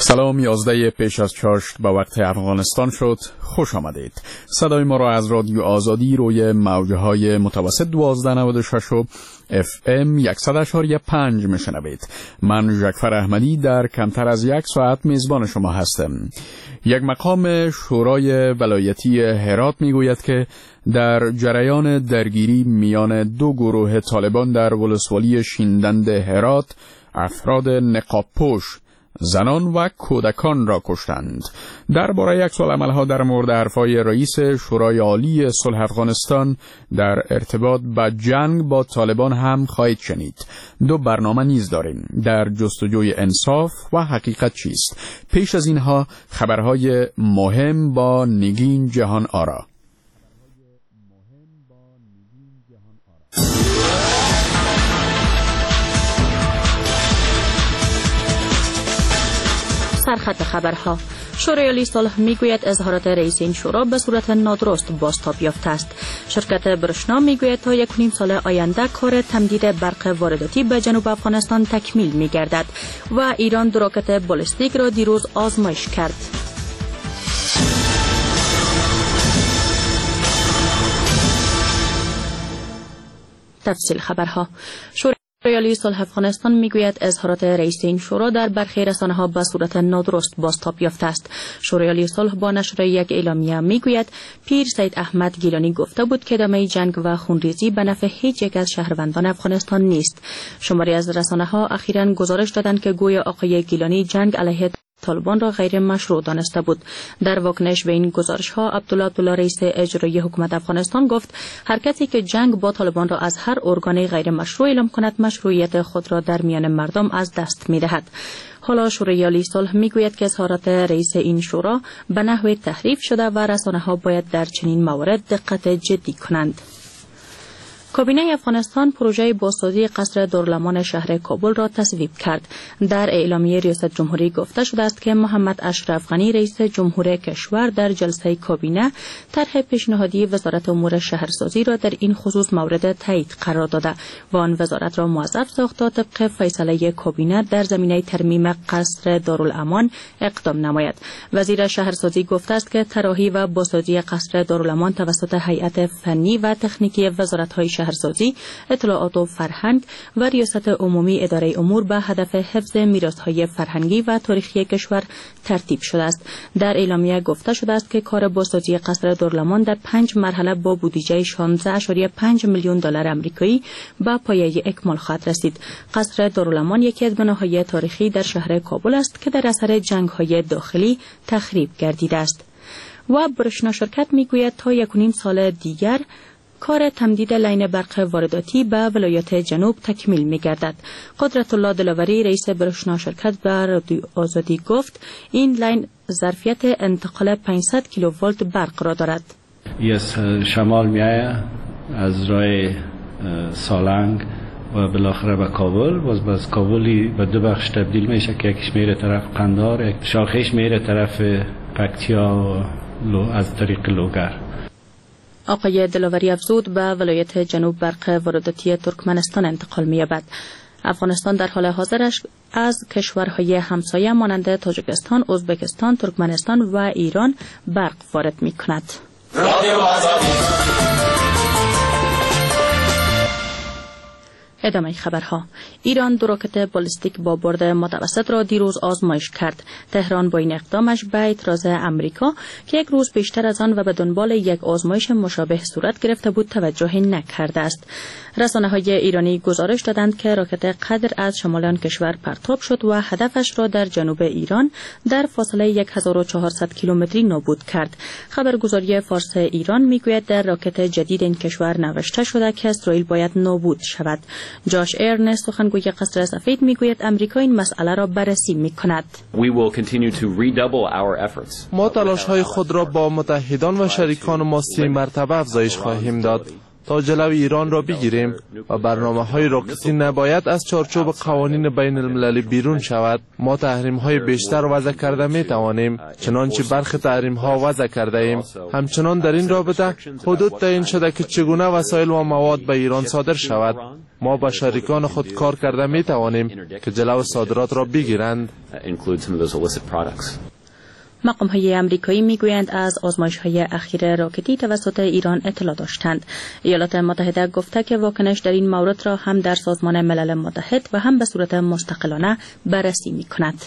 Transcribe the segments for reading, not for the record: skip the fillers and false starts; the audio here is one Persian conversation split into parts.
سلام، 11 پیش از چاشت به وقت افغانستان شد. خوش آمدید. صدای ما را از رادیو آزادی روی موجهای متوسط 1296 و FM 100.5 میشنوید. من جعفر احمدی در کمتر از یک ساعت میزبان شما هستم. یک مقام شورای ولایتی هرات میگوید که در جریان درگیری میان دو گروه طالبان در ولسوالی شیندند هرات افراد نقاب‌پوش زنان و کودکان را کشتند. درباره عکس‌العمل‌ها در مورد حرف‌های رئیس شورای عالی صلح افغانستان در ارتباط با جنگ با طالبان هم خواهید شنید. دو برنامه نیز داریم، در جستجوی انصاف و حقیقت چیست. پیش از اینها خبرهای مهم با نگین جهان آرا. سرخط خبرها. شورای عالی صلح میگوید اظهارات رئیس این شورا به صورت نادرست بازتاب یافته است. شرکت برشنا میگوید تا 1.5 سال آینده کار تمدید برق وارداتی به جنوب افغانستان تکمیل میگردد و ایران دو راکت بالستیک را دیروز آزمایش کرد. تفصیل خبرها. شورای عالی صلح افغانستان میگوید اظهارات رئیس این شورا در برخی رسانه‌ها به صورت نادرست بازتاب یافته است. شورای عالی صلح با نشر یک اعلامیه میگوید پیر سید احمد گیلانی گفته بود که ادامه جنگ و خونریزی به نفع هیچ یک از شهروندان افغانستان نیست. شماری از رسانه‌ها اخیراً گزارش دادند که گویا آقای گیلانی جنگ علیه طالبان را غیر مشروع دانسته بود. در واکنش به این گزارش‌ها عبدالله رئیس اجرایی حکومت افغانستان گفت هر کسی که جنگ با طالبان را از هر ارگان غیر مشروع اعلام کند مشروعیت خود را در میان مردم از دست می‌دهد. حالا شورای عالی صلح میگوید که اظهارات رئیس این شورا به نحو تحریف شده و رسانه‌ها باید در چنین موارد دقت جدی کنند. کابینه افغانستان پروژه بازسازی قصر دارالامان شهر کابل را تصویب کرد. در اعلامیه ریاست جمهوری گفته شده است که محمد اشرف غنی رئیس جمهور کشور در جلسه کابینه طرح پیشنهادی وزارت امور شهرسازی را در این خصوص مورد تایید قرار داده و آن وزارت را موظف ساخت تا طبق فیصله کابینه در زمینه ترمیم قصر دارالامان اقدام نماید. وزیر شهرسازی گفته است که طراحی و بازسازی قصر دارالامان توسط هیئت فنی و تکنیکی وزارت‌های شهرسازی، اطلاعات و فرهنگ و ریاست عمومی اداره امور به هدف حفظ میراث‌های فرهنگی و تاریخی کشور ترتیب شده است. در اعلامیه گفته شده است که کار بازسازی قصر دارالامان در 5 مرحله با بودجه 16.5 میلیون دلار آمریکایی به پایه اکمال خواهد رسید. قصر دارالامان یکی از بناهای تاریخی در شهر کابل است که در اثر جنگ‌های داخلی تخریب گردیده است. و برشنا شرکت میگوید تا 1.5 سال دیگر کار تمدید لین برق وارداتی به ولایت جنوب تکمیل می‌گردد. قدرت الله دلاوری رئیس برشنا شرکت به رادیو آزادی گفت این لین ظرفیت انتقال 500 کیلوولت برق را دارد. از شمال میآید از راه سالنگ و بالاخره به کابل، باز از کابلی به دو بخش تبدیل میشه که یکیش میره طرف قندهار، یک شاخهش میره طرف پکتیا و از طریق لوگر. آقای دلاوری افزود به ولایت جنوب برق وارداتی ترکمنستان انتقال می‌یابد. افغانستان در حال حاضرش از کشورهای همسایه مانند تاجیکستان، ازبکستان، ترکمنستان و ایران برق وارد می‌کند. ادامه خبرها. ایران دو راکت بالستیک با برد متوسط را دیروز آزمایش کرد. تهران با این اقدامش به اعتراض امریکا که یک روز بیشتر از آن و به دنبال یک آزمایش مشابه صورت گرفته بود توجهی نکرده است. رسانه‌های ایرانی گزارش دادند که راکت قدر از شمال آن کشور پرتاب شد و هدفش را در جنوب ایران در فاصله 1400 کیلومتری نابود کرد. خبرگزاری فارس ایران میگوید در راکت جدید این کشور نوشته شده که اسرائیل باید نابود شود. جاش ارنست سخنگوی قصر سفید میگوید امریکا این مسئله را بررسی میکند. ما تلاش‌های خود را با متحدان و شریکان ما 3 مرتبه افزایش خواهیم داد تا جلوی ایران را بگیریم و برنامه‌های راکتی نباید از چارچوب قوانین بین المللی بیرون شود. ما تحریم‌های بیشتر وضع کرده می‌توانیم، چنانچه برخی تحریم‌ها وضع کرده ایم. همچنان در این رابطه حدود تعیین شده که چگونه وسایل و مواد به ایران صادر شود. ما با شریکان خود کار کرده می‌توانیم که جلو صادرات را بگیرند. مقام‌های آمریکایی میگویند از آزمایش‌های اخیر راکتی توسط ایران اطلاع داشتند. ایالات متحده گفته که واکنش در این مورد را هم در سازمان ملل متحد و هم به صورت مستقلانه بررسی می‌کند.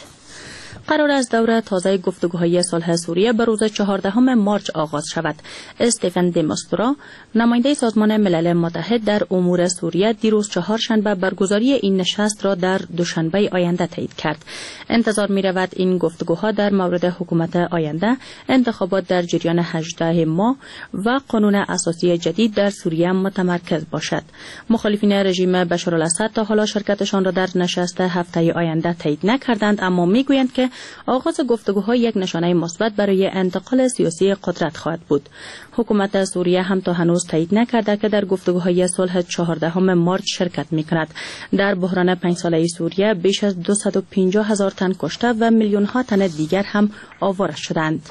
قرار است دوره تازه گفتگوهای صلح سوریه به روز 14 مارس آغاز شود. استفن دماستورا، نماینده سازمان ملل متحد در امور سوریه، دیروز چهارشنبه برگزاری این نشست را در دوشنبه آینده تایید کرد. انتظار می رود این گفتگوها در مورد حکومت آینده، انتخابات در جریان 18 ماه و قانون اساسی جدید در سوریه متمرکز باشد. مخالفین رژیم بشارالاسد تا حالا شرکتشان را در نشست هفته آینده تایید نکردند، اما میگویند که آغاز گفتگوها یک نشانه مثبت برای انتقال سیاسی قدرت خواهد بود. حکومت سوریه هم تا هنوز تایید نکرده که در گفتگوهای صلح 14 مارس شرکت می‌کند. در بحران 5 ساله سوریه بیش از 250,000 تن کشته و میلیون‌ها تن دیگر هم آواره شدند.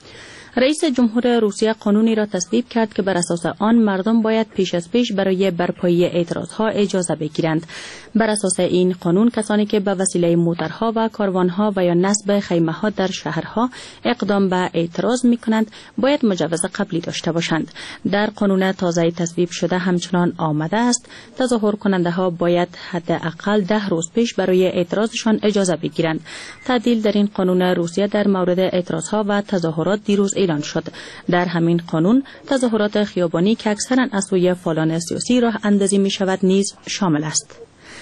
رئیس جمهور روسیه قانونی را تصویب کرد که بر اساس آن مردم باید پیش از پیش برای برپایی اعتراضها اجازه بگیرند. بر اساس این قانون کسانی که به وسیله موترها و کاروانها و یا نصب خیمه‌ها در شهرها اقدام به اعتراض می‌کنند باید مجوز قبلی داشته باشند. در قانون تازه تصویب شده همچنان آمده است تظاهر کننده‌ها باید حداقل 10 روز پیش برای اعتراضشان اجازه بگیرند. تعدیل در این قانون روسیه در مورد اعتراضها و تظاهرات دیروز اعلان شد. در همین قانون تظاهرات خیابانی که اکثرا از سوی فعالان سیاسی راه اندازی می شود نیز شامل است.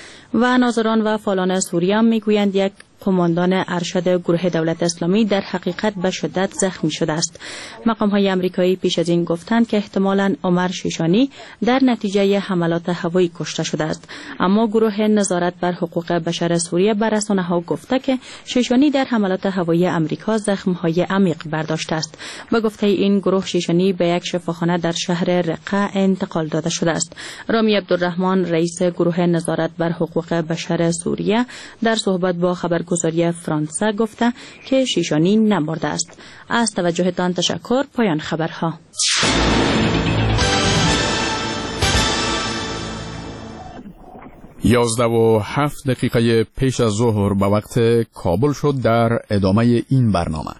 و ناظران و فعالان سوریه میگویند یک قماندان ارشد گروه دولت اسلامی در حقیقت به شدت زخمی شده است. مقام‌های آمریکایی پیش از این گفتند که احتمالاً عمر شیشانی در نتیجه حملات هوایی کشته شده است، اما گروه نظارت بر حقوق بشر سوریه به رسانه‌ها گفته که شیشانی در حملات هوایی آمریکا زخم‌های عمیق برداشته است. به گفته این گروه شیشانی به یک شفاخانه در شهر رقه انتقال داده شده است. رامی عبدالرحمن رئیس گروه نظارت بر حقوق بشر سوریه در صحبت با خبرگزاری فرانسه گفته که شیشانی نمرده است. از توجهتان تشکر. پایان خبرها. یازده و 7 دقیقه پیش از ظهر به وقت کابل شد. در ادامه این برنامه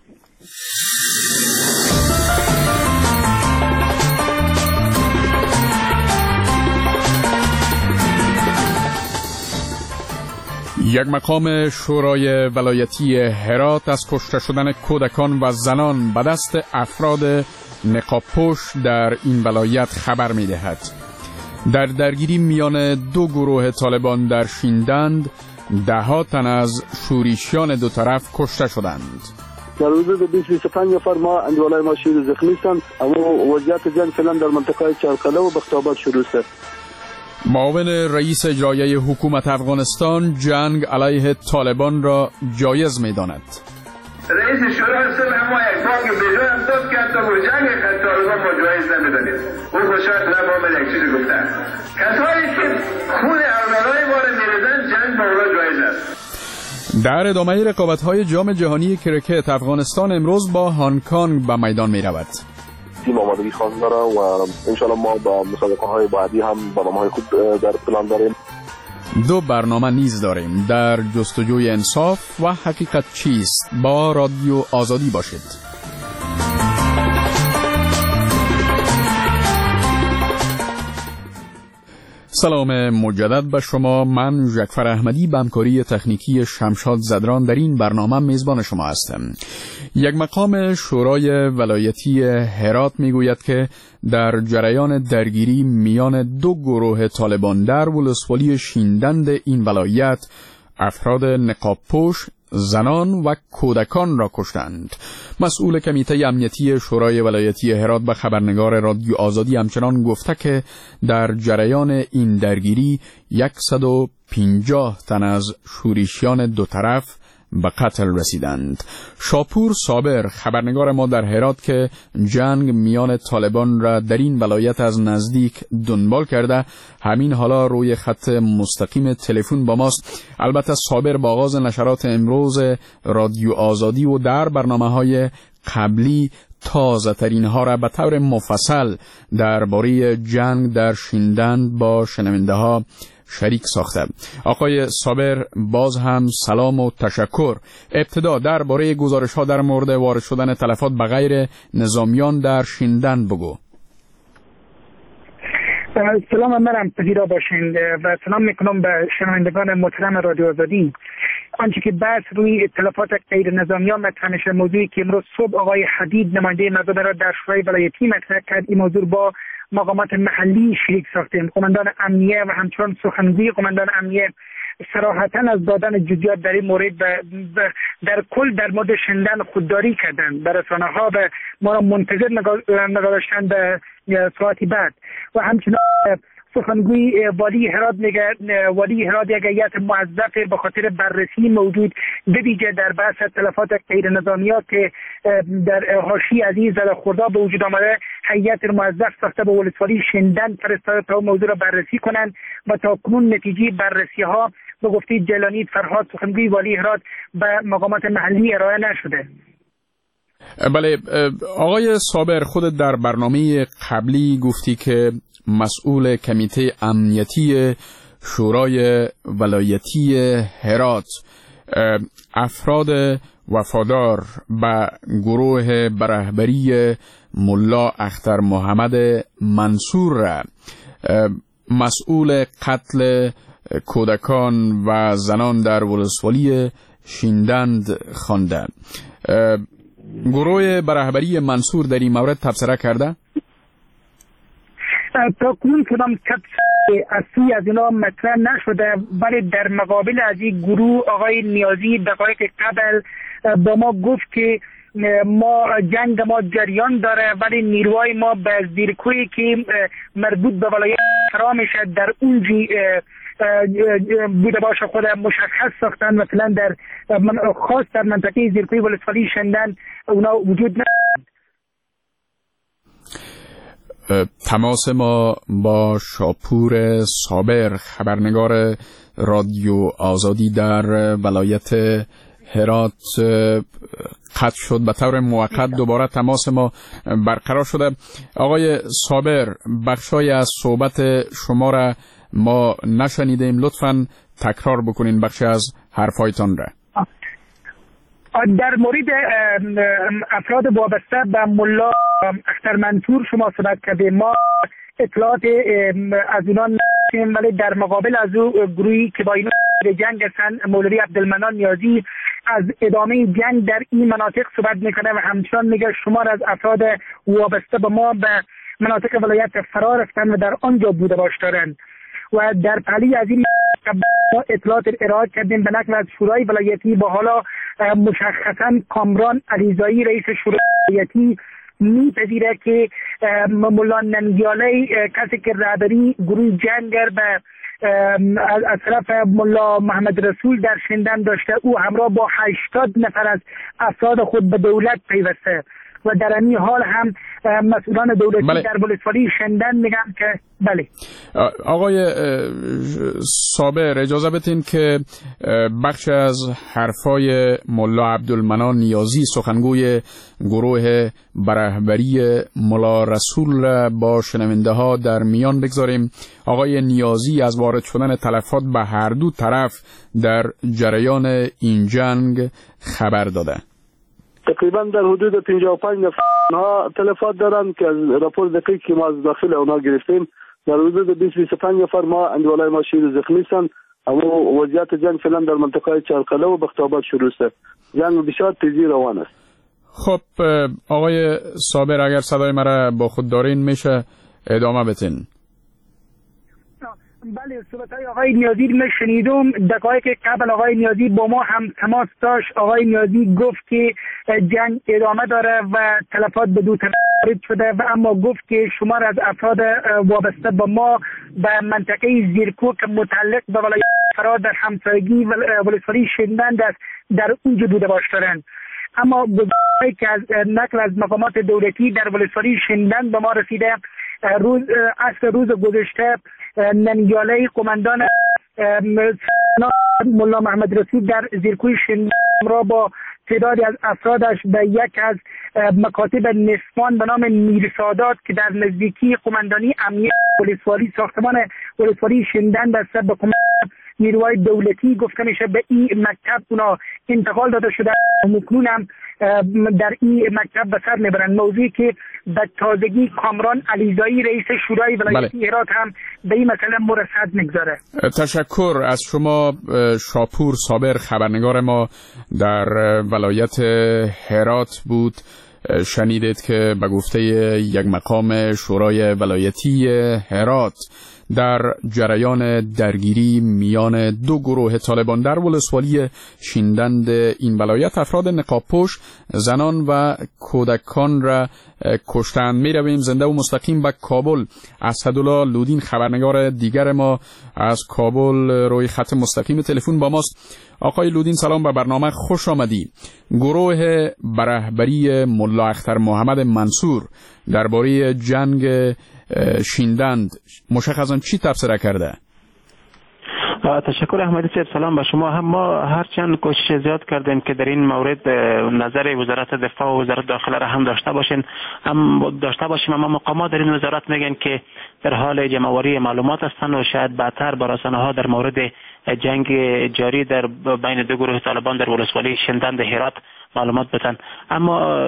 یک مقام شورای ولایتی هرات از کشته شدن کودکان و زنان به دست افراد نقاب‌پوش در این ولایت خبر می‌دهد. در درگیری میان دو گروه طالبان در شیندند 10 تن از شورشیان دو طرف کشته شدند. در حدود 20-25 نفر ما اندوالای ما شیر زخمی هستند، اما وضعیت جنگ فعلا در منطقه چارقله و بختی‌آباد شروع است. معاون رئیس اجرایی حکومت افغانستان جنگ علیه طالبان را جایز می‌داند. رئیس شورای صلح ما یک بانک بجای هم داد که حتی جنگ طالبان ما جایز نمی‌دانیم. اون خوشحال نباید یک چیزی گفتن. کسایی که خون اولادای ما را می‌ریزند جنگ با اونا جایز است. در ادامه رقابت‌های جام جهانی کرکت افغانستان امروز با هنگ کنگ به میدان می‌رود. تیم آمادگی خاص داره و انشالله ما با مسابقه‌های بعدی هم برنامه‌های خوب در پلان داریم. دو برنامه نیز داریم. در جستجوی انصاف و حقیقت چیست با رادیو آزادی باشید. سلام مجدد به شما. من جعفر احمدی به همکاری تکنیکی شمشاد زدران در این برنامه میزبان شما هستم. یک مقام شورای ولایتی هرات میگوید که در جریان درگیری میان دو گروه طالبان در ولسوالی شیندند این ولایت افراد نقاب‌پوش زنان و کودکان را کشتند. مسئول کمیته امنیتی شورای ولایتی هرات به خبرنگار رادیو آزادی همچنان گفته که در جریان این درگیری 150 تن از شورشیان دو طرف به قتل رسیدند. شاپور صابر خبرنگار ما در هرات که جنگ میان طالبان را در این ولایت از نزدیک دنبال کرده همین حالا روی خط مستقیم تلفن با ماست. البته صابر با آغاز نشرات امروز رادیو آزادی و در برنامه‌های قبلی تازه ترین ها را به طور مفصل درباره جنگ در شیندند با شنونده ها شریک ساخته. آقای صابر باز هم سلام و تشکر. ابتدا درباره گزارش ها در مورد وارد شدن تلفات به غیر نظامیان در شیندند بگو. سلام مرم پذیرا باشین و سلام میکنم به شنوندگان محترم رادیو آزادی. آنچه که بحث روی تلفات غیر نظامیان مطرح میشه، موضوعی که امروز صبح آقای حدید نماینده مردم را در شورای ولایتی مطرح کرد، این موضوع با مقامات محلی شریک ساختیم. قماندان امنیه و همچنان سخنگوی قماندان امنیه صراحتاً از دادن جزئیات در این مورد در کل در مورد شیندند خودداری کردند. در رسانه‌ها و ما را منتظر نگذاشتند به ساعتی بعد. و همچنان سخنگوی والی هرات میگه والی هرات یک هیئت موظف به خاطر بررسی موجود به ویژه در بحث تلفات غیر نظامیات که در حاشیه از این زده خورده به وجود آمده، هیئت موظف ساخته به ولسوالی شیندند فرستاده تا موضوع را بررسی کنند و تا کنون نتیجه بررسی ها به گفته جیلانی فرهاد سخنگوی والی هرات به مقامات محلی ارائه نشده. بله آقای صابر، خودت در برنامه قبلی گفتی که مسئول کمیته امنیتی شورای ولایتی هرات افراد وفادار به گروه برهبری ملا اختر محمد منصور را مسئول قتل کودکان و زنان در ولسوالی شیندند خوانده. گروه برهبری منصور در این مورد تبصره کرده؟ تا کنون کدام تبصره اصلی از اینا مطرح نشده، ولی در مقابل از این گروه آقای نیازی دقایق قبل با ما گفت که ما جنگ ما جریان داره ولی نیروهای ما به زیرکویی که مربوط به ولایت فرا میشه در اونجی بوده باشه خود مشخص ساختن، مثلا در خاص در منطقه زیرکوی ولسوالی شیندند اونا وجود ندارد. تماس ما با شاپور صابر خبرنگار رادیو آزادی در ولایت هرات قطع شد. به طور موقت دوباره تماس ما برقرار شده. آقای صابر، بخشای از صحبت شما را ما نشنیدیم، لطفاً تکرار بکنین بخشی از حرفایتان را. در مورد افراد وابسته به ملا اختر منصور شما صحبت کردیم. ما اطلاعات از اونا نداشتیم، ولی در مقابل از او گروهی که با اینا جنگ هستند، مولوی عبدالمنان نیازی از ادامه جنگ در این مناطق صحبت میکنه و همچنان میگه شمار از افراد وابسته به ما به مناطق ولایت فرا رفتن و در آنجا بوده باش دارند. و در پلی از این اطلاعات ارائه کردیم به نقل از شورای ولایتی. با حالا مشخصا کامران علیزایی رئیس شورای ولایتی میپذیره که مولا ننگیاله کسی که رهبری گروه جنگر به از طرف مولا محمد رسول در شیندند داشته، او همراه با 80 نفر از افراد خود به دولت پیوسته و در این حال هم مسئولان دولتی در ولسوالی شیندند میگن که بله. آقای صابر، اجازه بدین که بخش از حرفای ملا عبدالمنان نیازی سخنگوی گروه برهبری ملا رسول را با شنونده ها در میان بگذاریم. آقای نیازی از وارد شدن تلفات به هر دو طرف در جریان این جنگ خبر داده. تقریبا در حدود 55 نفر تلفات دارند که از راپور دقیق که ما از داخل اونا گرفتیم در حدود 20-25 نفر ما اندوالای ما شیر زخمی هستند. اما وضعیت جنگ فعلا در منطقه چارقله و بختیاباد شروع است. جنگ بسیار تیزی روان است. خب آقای صابر، اگر صدای مرا با خود دارین میشه ادامه بدین. بله، صحبت‌های آقای نیازی رو شنیدم. دقایق قبل آقای نیازی با ما هم تماس داشت. آقای نیازی گفت که جنگ ادامه داره و تلفات به دو طرف وارد شده و اما گفت که شمار از افراد وابسته به ما به منطقه زیرکو که متعلق به ولایت فرا در همسایگی ولسوالی شیندند است در اونجا بوده باشدارند. اما گزارشی که از نقل از مقامات دولتی در ولسوالی شیندند به ما رسیده، روز گذشته نمیاله قماندان ملا محمد رسول در زیرکوی شیندند را با تعدادی از افرادش به یک از مکاتب نسوان به نام میرسادات که در نزدیکی قماندانی امنیت ولسوالی ساختمان ولسوالی شیندند است به نیروهای دولتی گفته میشه به این مکتب اونا انتقال داده شده و مکنون هم در این مکتب به سر میبرند. موضوعی که به تازگی کامران علیزایی رئیس شورای ولایتی هرات هم به این مسئله مرصد میگذاره. تشکر از شما شاپور صابر، خبرنگار ما در ولایت هرات بود. شنیدید که به گفته یک مقام شورای ولایتی هرات در جریان درگیری میان دو گروه طالبان در ولسوالی شیندند این ولایت افراد نقاب‌پوش زنان و کودکان را کشتند. می رویم زنده و مستقیم به کابل. اسدالله لودین خبرنگار دیگر ما از کابل روی خط مستقیم تلفن با ماست. آقای لودین سلام، به برنامه خوش آمدی. گروه به رهبری ملا اختر محمد منصور درباره جنگ شیندند مشخصاً چی تبصره کرده؟ تشکر احمدی صاحب، سلام به شما. هم ما هرچند کوشش زیاد کردیم که در این مورد نظر وزارت دفاع و وزارت داخله را هم داشته باشیم، اما مقامات در این وزارت میگن که در حال جمع‌آوری معلومات هستند و شاید بعدتر با رسانه‌ها در مورد جنگ جاری در بین دو گروه طالبان در ولسوالی شیندند هرات معلومات بدن. اما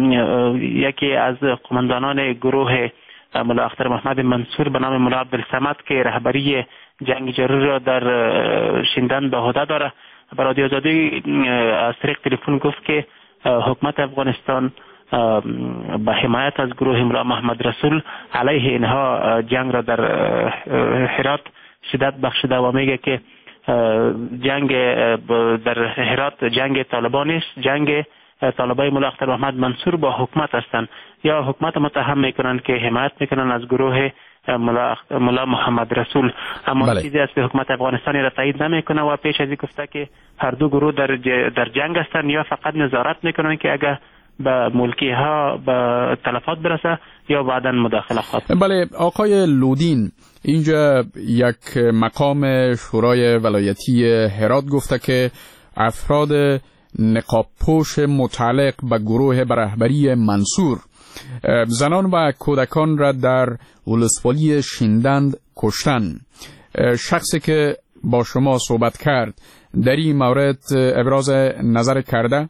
یکی از قماندانان گروه ملا اختر محمد منصور به نام ملا عبدالصمد که رهبری جنگ جاری را در شیندند به عهده داره، به رادیو آزادی از طریق تلفن گفت که حکومت افغانستان به حمایت از گروه ملا محمد رسول علیه اینها جنگ را در هرات شدت بخشیده و میگه که جنگ در هرات جنگ طالبان است، جنگ طالبای ملا اختر محمد منصور با حکومت هستند یا حکومت متهم میکنن که حمایت میکنن از گروه ملا محمد رسول. اما چیزی از که حکومت افغانستان را تایید نمیکنه و پیش از این گفته که هر دو گروه در جنگ هستند یا فقط نظارت میکنن که اگر به ملکی ها به تلفات برسه یا بعداً مداخله خواهد. بله آقای لودین، اینجا یک مقام شورای ولایتی هرات گفته که افراد نقاب پوش متعلق به گروه به رهبری منصور زنان و کودکان را در ولسوالی شیندند کشتن. شخصی که با شما صحبت کرد در این مورد ابراز نظر کرده؟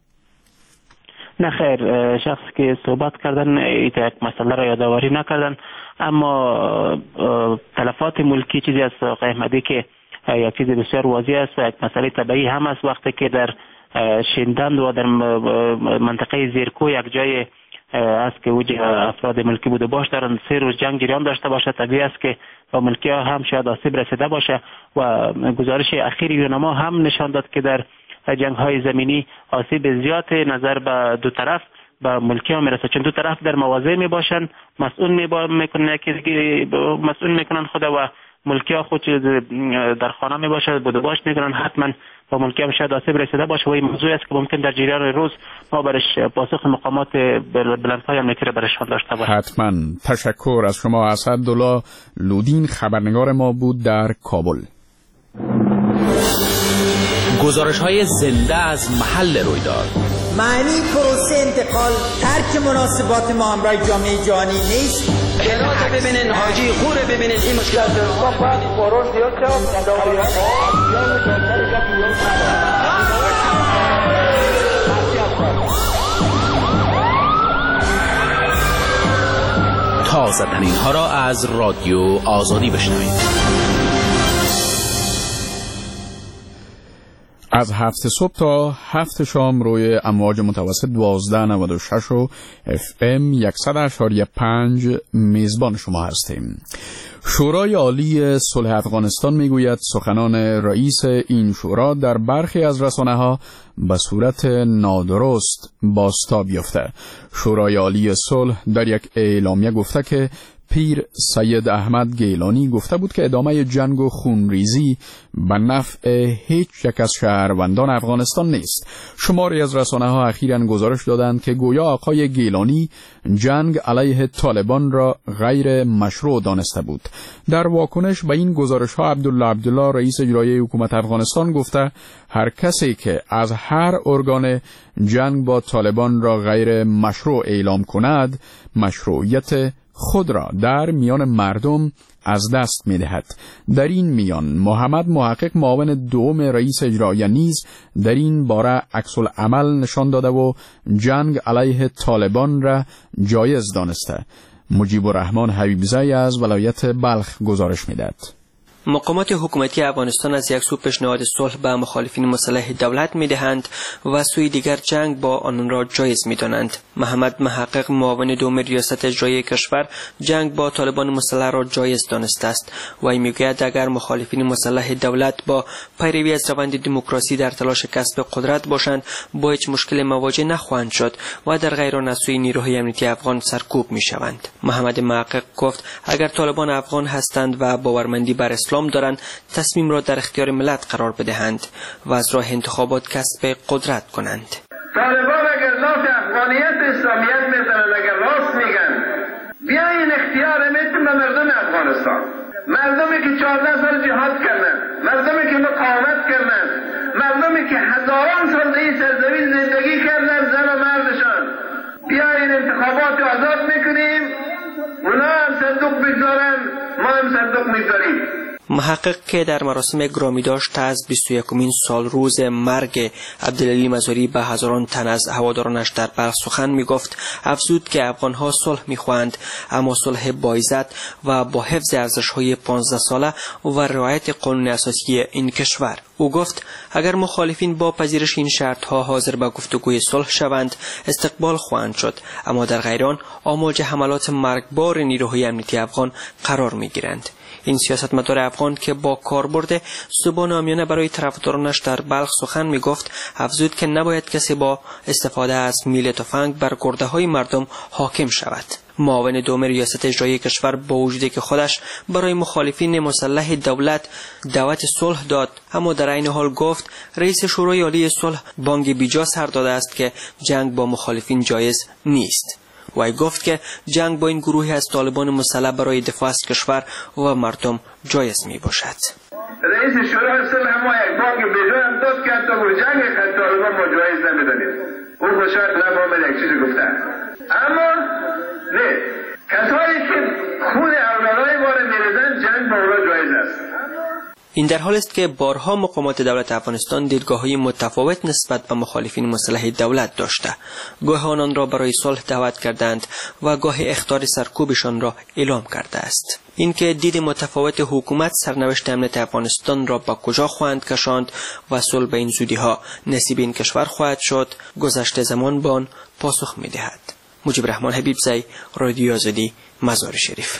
نه خیر، شخصی که صحبت کردن یک مسئله را یادآوری نکردن، اما تلفات ملکی چیزی از آقای احمدی که یک چیز بسیار واضح است و یک مسئله طبیعی هم است. وقتی که در شیندند و در منطقه زیرکو یک جای است که اوجه افراد ملکی بوده باش دارن 3 روز جنگ جریان داشته باشه، طبیعی است که با ملکی ها هم شاید آسیب رسیده باشه و گزارش اخیر یونما هم نشان داد که در جنگ های زمینی آسیب زیاد نظر به دو طرف به ملکی ها میرسه، چون دو طرف در مواضع می باشن، مسئول میکنن خود و ملکی ها خود در خانه می باشه بوده باش میکنن، حتما با ملکی هم شاید آسیب رسیده باشه و این موضوع است که ممکن در جریان روز ما برش پاسخ مقامات بلندپای امنیتی را برشان داشته باشیم. حتما. تشکر از شما. اسدالله لودین خبرنگار ما بود در کابل. گزارش‌های زنده از محل رویداد. معنی پروسه انتقال ترک مناسبات ما همراه جامعه جهانی نیست. هرات ببینین، حاجی خور ببینین، این مشکلات تازه ترین ها را از رادیو آزادی بشنوید. از 7 صبح تا 7 شام روی امواج متوسط 1296 و FM 100.5 میزبان شما هستیم. شورای عالی صلح افغانستان میگوید سخنان رئیس این شورا در برخی از رسانه‌ها به صورت نادرست بازتاب یافته. شورای عالی صلح در یک اعلامیه گفته که پیر سید احمد گیلانی گفته بود که ادامه جنگ و خونریزی به نفع هیچ یک از شهروندان افغانستان نیست. شماری از رسانه‌ها اخیراً گزارش دادند که گویا آقای گیلانی جنگ علیه طالبان را غیر مشروع دانسته بود. در واکنش به این گزارش‌ها عبدالله رئیس اجرایی حکومت افغانستان گفته هر کسی که از هر ارگان جنگ با طالبان را غیر مشروع اعلام کند مشروعیت خود را در میان مردم از دست می‌دهد. در این میان محمد محقق معاون دوم رئیس اجرایی نیز در این باره عکس العمل نشان داده و جنگ علیه طالبان را جایز دانسته. مجیب الرحمن حبیبزی از ولایت بلخ گزارش می‌دهد. مقامات حکومتی افغانستان از یک سو پیشنهاد صلح به مخالفین مسلح دولت می‌دهند و سوی دیگر جنگ با آنان را جایز می‌دانند. محمد محقق معاون دوم ریاست اجرایی کشور جنگ با طالبان مسلح را جایز دانسته است و می‌گوید اگر مخالفین مسلح دولت با پیروی از روند دموکراسی در تلاش کسب قدرت باشند با هیچ مشکل مواجه نخواهند شد و در غیر آن از سوی نیروهای امنیتی افغان سرکوب می‌شوند. محمد محقق گفت اگر طالبان افغان هستند و باورمندی بر اسلام دارند تصمیم را در اختیار ملت قرار بدهند و از راه انتخابات کسب قدرت کنند. طالبان اگر لاف افغانیت اسلامیت میزنند، اگر راست میگن، بیاین اختیار میتون به مردم افغانستان، مردمی که 14 سال جهاد کردند، مردمی که مقاومت کردند، مردمی که هزاران سال در این سرزمین زندگی کردند، زن و مردشان، بیاین انتخابات آزاد میکنیم، اونا هم صندوق بگذارن، ما هم صندوق میگذاریم. محقق که در مراسم گرامی داشت از 21مین سال روز مرگ عبدالعلی مزاری به هزاران تن از هوادارانش در بلخ سخن میگفت، افزود که افغانها صلح میخواهند اما صلح با عزت و با حفظ ارزش‌های 15 ساله و رعایت قانون اساسی این کشور. او گفت اگر مخالفین با پذیرش این شرط‌ها حاضر به گفتگوی صلح شوند استقبال خواهند شد، اما در غیر آن آماج حملات مرگبار نیروهای امنیتی افغان قرار میگیرند. این سیاستمدار افغان که با کاربرد زبان عامیانه برای طرفدارانش در بلخ سخن میگفت، افزود که نباید کسی با استفاده از میل تفنگ بر گرده‌های مردم حاکم شود. معاون دوم ریاست اجرایی کشور با وجودی که خودش برای مخالفین مسلح دولت دعوت صلح داد، اما در عین حال گفت رئیس شورای عالی صلح بانگ بیجا سر داده است که جنگ با مخالفین جایز نیست. و گفت که جنگ با این گروهی از طالبان مسلح برای دفاع از کشور و مردم جایز می باشد. رئیس شورای صلح ما یک بانگ بیجا هم داد که تا جنگ خود طالبان ما جایز نمیدانیم. او خوشحال نفهمید یک چیزی گفته، اما نه، کسایی که خون اولادای ما را میریزن جنگ با اونا جایز است. این در حال است که بارها مقامات دولت افغانستان دیدگاه‌های متفاوت نسبت به مخالفین مسلح دولت داشته. گاه آنان را برای صلح دعوت کردند و گاه اخطار سرکوبشان را اعلام کرده است. اینکه دید متفاوت حکومت سرنوشت امنیت افغانستان را به کجا خواهند کشاند و صلح به این زودی‌ها نصیب این کشور خواهد شد، گذشته زمان به آن پاسخ می‌دهد. مجیب الرحمن حبیبزی، رادیو آزادی، مزار شریف.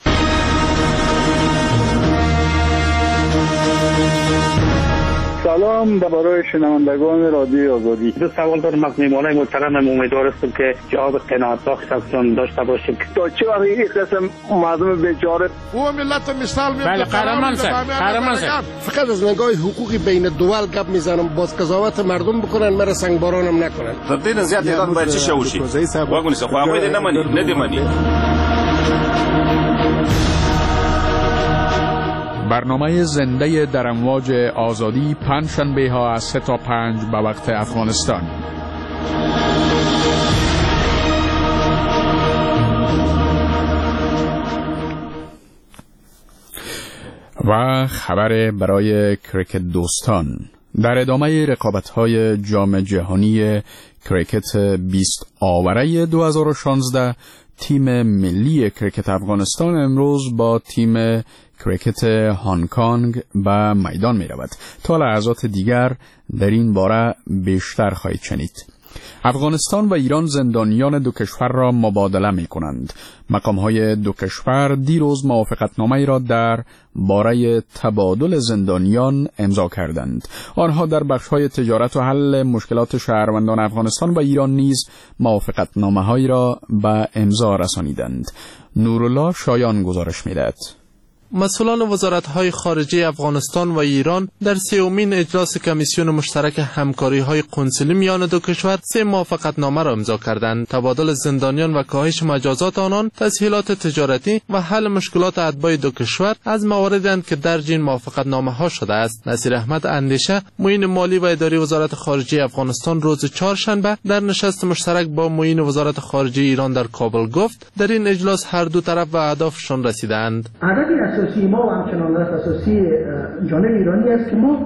سلام برای شنوندگان رادیو آزادی. دو سوال دارم از میهمانای محترم. امیدوار هستم که جواب قناعت بخش ازتون داشته باشیم. تا چه وقت این قسم مردم بیچاره او ملت مثال میاد. بله قهرمان صاحب فقط از نگاه حقوقی بین دول گپ میزنم، باز قضاوت مردم بکنن، مرا سنگبارانم نکنن. تر دې نه زیات اعلان باید چی شوشي واګونی څه خو هغه دې نه مني. برنامه زنده در امواج آزادی پنجشنبه ها از 3 تا 5 به وقت افغانستان. و خبر برای کریکت دوستان. در ادامه رقابت‌های جام جهانی کریکت 20 آوره 2016 تیم ملی کریکت افغانستان امروز با تیم کریکت هنگ کنگ به میدان می رود. تا لحظات دیگر در این باره بیشتر خواهید شنید. افغانستان و ایران زندانیان دو کشور را مبادله می کنند. مقام‌های دو کشور دیروز موافقتنامه‌ای را در باره تبادل زندانیان امضا کردند. آنها در بخش‌های تجارت و حل مشکلات شهروندان افغانستان و ایران نیز موافقتنامه‌هایی را به امضا رسانیدند. نورالله شایان گزارش می‌دهد. مسئولان وزارت‌های خارجه افغانستان و ایران در سومین اجلاس کمیسیون مشترک همکاری‌های قنسولی میان دو کشور 3 موافقتنامه را امضا کردند. تبادل زندانیان و کاهش مجازات آنان، تسهیلات تجارتی و حل مشکلات اتباع دو کشور از مواردند که درج این موافقتنامه‌ها شده است. نصیر احمد اندیشه، معین مالی و اداری وزارت خارجه افغانستان روز چهارشنبه در نشست مشترک با معین وزارت خارجه ایران در کابل گفت در این اجلاس هر دو طرف به اهدافشان رسیدند. اساسی ما و همچنان اساسی جانب ایرانی است که ما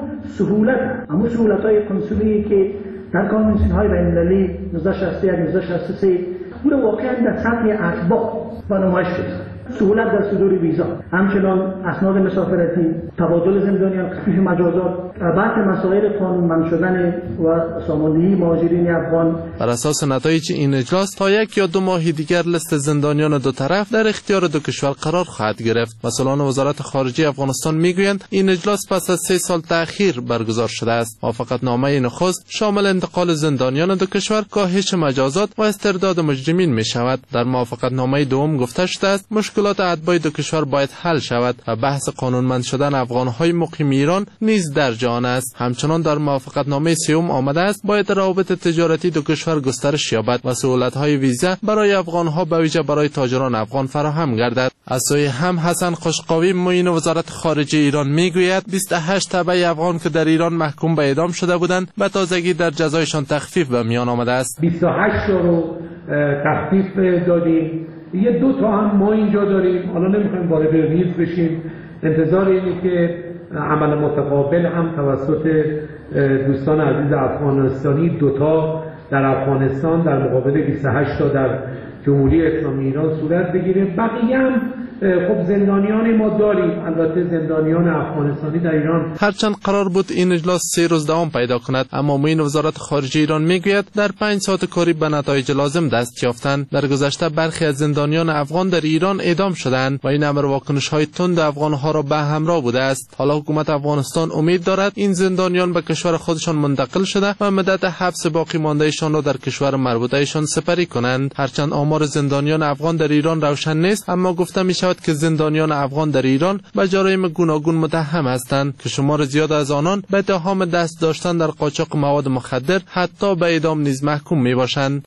سهولت‌های کنسولی که در کنوانسیون‌های بین‌المللی 1961 1963 پول واقعا در سطح اتباع و نمایش شده. سهولت در صدور ویزا، همچنان اسناد مسافرتی، تبادل زندانیان، کاهش مجازات، بحث مسائل قانونمند شدن و ساماندهی مهاجرین افغان. بر اساس نتایج این اجلاس تا 1 یا 2 ماه دیگر لیست زندانیان دو طرف در اختیار دو کشور قرار خواهد گرفت. مسئولان وزارت خارجه افغانستان میگویند این اجلاس پس از 3 سال تأخیر برگزار شده است. موافقتنامه نخست شامل انتقال زندانیان دو کشور، کاهش مجازات و استرداد مجرمین می شود. در موافقتنامه دوم گفته شده است مشکلات اتباع دو کشور باید حل شود و بحث قانونمند شدن افغان‌های مقیم ایران نیز در جان است. همچنان در موافقتنامه سوم آمده است باید روابط تجارتی دو کشور گسترش یابد و سهولت‌های ویزا برای افغان‌ها به ویژه برای تاجران افغان فراهم گردد. از سوی هم حسن خوشقاوی معین وزارت خارجه ایران میگوید 28 تبع افغان که در ایران محکوم به اعدام شده بودند به تازگی در جزایشان تخفیف به میان آمده است. 28 تا رو تخفیف دادیم. یه 2 تا هم ما اینجا داریم. حالا نمیخوایم وارد ریز بشیم. انتظار اینه که عمل متقابل هم توسط دوستان عزیز افغانستانی 2 تا در افغانستان در مقابل 28 تا در جمهوری اسلامی ایران صورت بگیره. بقیه هم خب زندانیان ما داریم، البته زندانیان افغانستانی در ایران. هرچند قرار بود این اجلاس 3 روز دوام پیدا کند، اما معین وزارت خارجه ایران میگوید در 5 ساعت کاری به نتایج لازم دست یافتند. در گذشته برخی از زندانیان افغان در ایران اعدام شدند و این امر واکنش‌های تند افغان‌ها را به همراه بوده است. حالا حکومت افغانستان امید دارد این زندانیان به کشور خودشان منتقل شده و مدت حبس باقی ماندهشان را در کشور مربوطهشان سپری کنند. هرچند آمار زندانیان افغان در ایران روشن نیست، اما گفته می‌شود که زندانیان افغان در ایران به جرایم گوناگون متهم هستند که شمار زیاد از آنان به اتهام دست داشتن در قاچاق مواد مخدر حتی به اعدام نیز محکوم میباشند.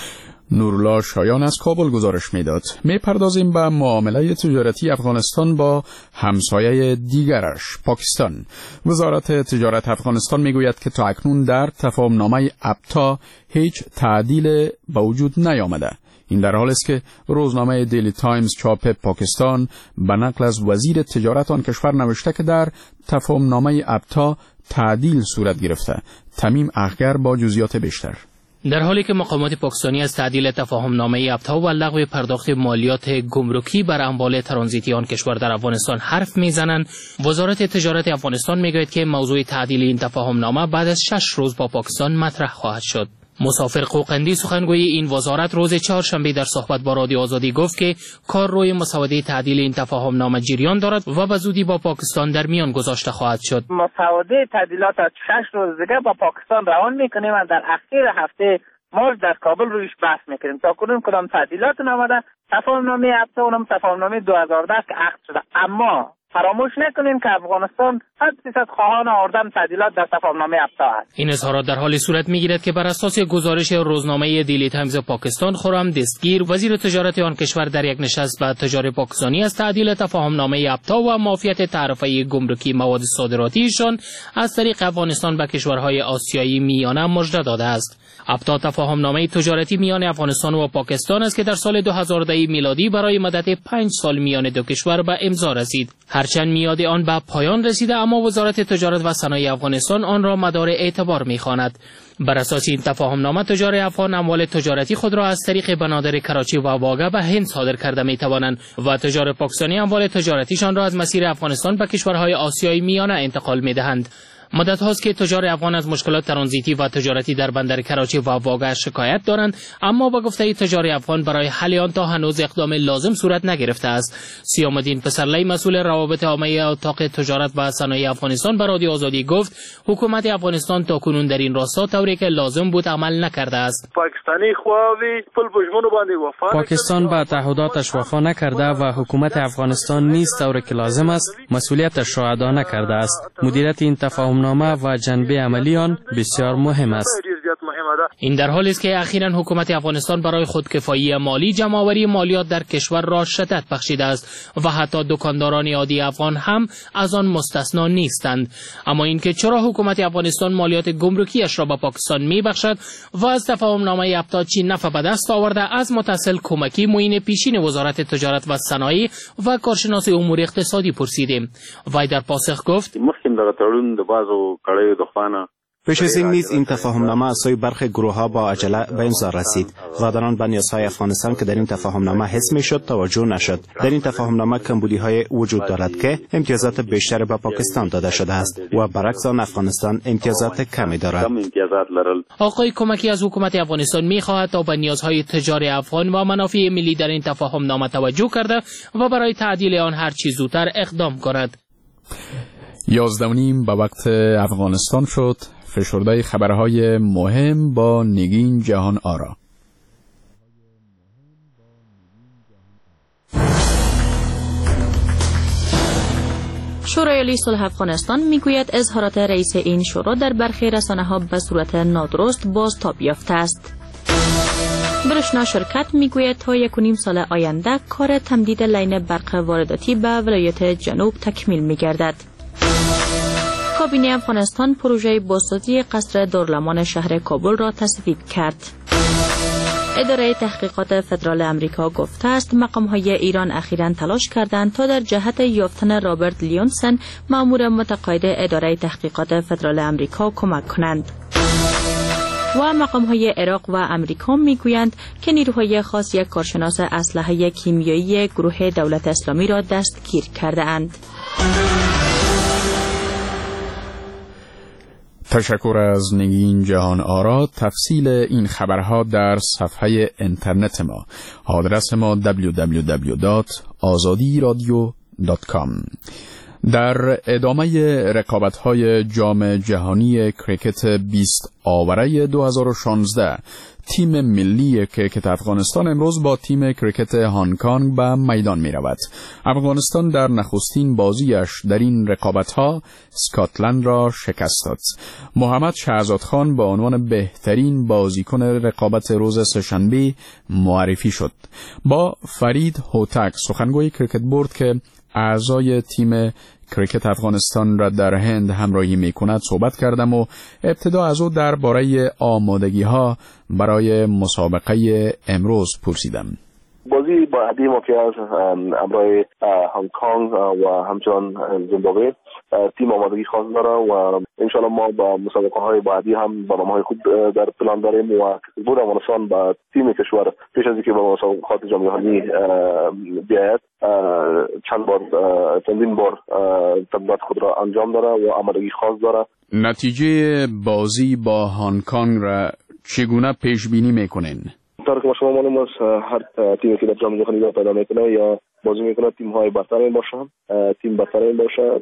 نورالله شایان از کابل گزارش میداد. میپردازیم به معامله تجارتی افغانستان با همسایه دیگرش پاکستان. وزارت تجارت افغانستان میگوید که تا اکنون در تفاهمنامه ابتا هیچ تعدیل به وجود نیامده. این در حالی است که روزنامه دیلی تایمز چاپ پاکستان به نقل از وزیر تجارت آن کشور نوشته که در تفاهمنامه ابتا تعدیل صورت گرفته. تمیم اخگر با جزئیات بیشتر. در حالی که مقامات پاکستانی از تعدیل تفاهمنامه ابتا و لغو پرداخت مالیات گمرکی بر اموال ترانزیتی آن کشور در افغانستان حرف میزنند، وزارت تجارت افغانستان میگوید که موضوع تعدیل این تفاهمنامه بعد از 6 روز با پاکستان مطرح خواهد شد. مسافر قوقندی سخنگوی این وزارت روز چهارشنبه در صحبت با رادیو آزادی گفت که کار روی مسوده تعدیل این تفاهمنامه جریان دارد و به زودی با پاکستان در میان گذاشته خواهد شد. مسوده تعدیلات از 6 روز دیگه با پاکستان روان میکنیم و در اخیر هفته ما در کابل رویش بحث میکنیم. تا کنون کدام تعدیلات آمده، تفاهمنامه ابتا اونم تفاهمنامه 2010 که عقد شده، اما فراموش نکنیم که افغانستان 100% خواهان آوردن تعدیلات در تفاهمنامه ابتا است. این اظهارات در حالی صورت میگیرد که بر اساس گزارش روزنامه دیلی تایمز پاکستان، خرم دستگیر وزیر تجارت آن کشور در یک نشست با تجار پاکستانی از تعدیل تفاهمنامه ابتا و معافیت تعرفه گمرکی مواد صادراتیشان از طریق افغانستان به کشورهای آسیایی میانه مژده داده است. ابتا تفاهمنامه تجارتی میان افغانستان و پاکستان است که در سال 2010 میلادی برای مدت 5 سال میان دو کشور به امضا رسید. هرچند میاد آن به پایان رسیده، اما وزارت تجارت و صنایع افغانستان آن را مدار اعتبار می‌خواند. بر اساس این تفاهمنامه تجار افغان اموال تجارتی خود را از طریق بنادر کراچی و واگه به هند صادر کرده می‌توانند و تجار پاکستانی اموال تجارتیشان را از مسیر افغانستان به کشورهای آسیایی میانه انتقال می‌دهند. مدت هاست که تجار افغان از مشکلات ترانزیتی و تجارتی در بندر کراچی و واگه شکایت دارند، اما با گفته تجار افغان برای حل آن تا هنوز اقدام لازم صورت نگرفته است. سیام‌الدین پسرلی مسئول روابط عامه اتاق تجارت و صنایع افغانستان به رادیو آزادی گفت حکومت افغانستان تاکنون در این راستا طوری که لازم بود عمل نکرده است. پاکستان به تعهداتش وفا نکرده و حکومت افغانستان نیز طوری که لازم است مسئولیتش را ادا نکرده است. مدیریت این تفاهمنامه و جنبه عملی آن بسیار مهم است. این در حالی است که اخیراً حکومت افغانستان برای خودکفایی مالی جمع‌آوری مالیات در کشور را شدت بخشیده است و حتی دکانداران عادی افغان هم از آن مستثنا نیستند. اما اینکه چرا حکومت افغانستان مالیات گمرکیش را به پاکستان می‌بخشد و از تفاهمنامه ابتا چی نفع به دست آورده، از متصل کمکی معین پیشین وزارت تجارت و صنایع و کارشناس امور اقتصادی پرسیدیم. وی در پاسخ گفت پیش از این نیز این تفاهمنامه از سوی برخی گروه‌ها با عجله به امضا رسید و در آن به نیازهای افغانستان که در این تفاهمنامه حذف می‌شد توجه نشد. در این تفاهمنامه کمبودی‌های وجود دارد که امتیازات بیشتر به پاکستان داده شده است و برعکس آن افغانستان امتیازات کمی دارد. آقای کمکی از حکومت افغانستان می‌خواهد تا به نیازهای تجار افغان و منافع ملی در این تفاهمنامه توجه کرده و برای تعدیل آن هر چه زودتر اقدام کند. 11:30 به وقت افغانستان شد. فشرده خبرهای مهم با نگین جهان آرا. شورای عالی صلح افغانستان میگوید اظهارات رئیس این شورا در برخی رسانه‌ها به صورت نادرست بازتاب یافته است. برشنا شرکت میگوید تا 1.5 سال آینده کار تمدید لین برق وارداتی به ولایت جنوب تکمیل میگردد. کابینه افغانستان پروژه بازسازی قصر دارالمان شهر کابل را تصویب کرد. اداره تحقیقات فدرال امریکا گفته است مقام‌های ایران اخیراً تلاش کردند تا در جهت یافتن رابرت لیونسن مأمور متقاعد اداره تحقیقات فدرال امریکا کمک کنند. و مقام‌های عراق و امریکا میگویند که نیروهای خاص یک کارشناس اسلحه کیمیایی گروه دولت اسلامی را دستگیر کرده اند. تشکر از نگین جهان آرا. تفصیل این خبرها در صفحه اینترنت ما. آدرس ما www.azadiradio.com. در ادامه رقابت‌های جام جهانی کریکت 20 آوره 2016 تیم ملی کریکت افغانستان امروز با تیم کریکت هنگ کنگ به میدان می رود. افغانستان در نخستین بازیش در این رقابت‌ها اسکاتلند را شکست داد. محمد شهزاد خان به عنوان بهترین بازیکن رقابت روز سه‌شنبه معرفی شد. با فرید هوتک سخنگوی کریکت بورد که اعضای تیم کریکت افغانستان را در هند همراهی می‌کند صحبت کردم و ابتدا از او درباره آمادگی‌ها برای مسابقه امروز پرسیدم. بازی بعدی ما که از همراه هنگ کنگ و همچنان زیمبابوه تیم آمادگی خاص داره و انشالله ما با مسابقه های بعدی هم برنامه‌های خوب در پلان داریم و بود افغانستان با تیم کشور پیش از اینکه با مسابقات جام جهانی بیاید چندین بار تمرینات خود را انجام داره و آمادگی خاص داره. نتیجه بازی با هنگ کنگ را چگونه پیش بینی میکنین؟ طور که شما معلوم است هر تیمی که در جام جهانی پیدا میکنه یا بازی میکنه تیم های برتر باشن، تیم برتر باشه.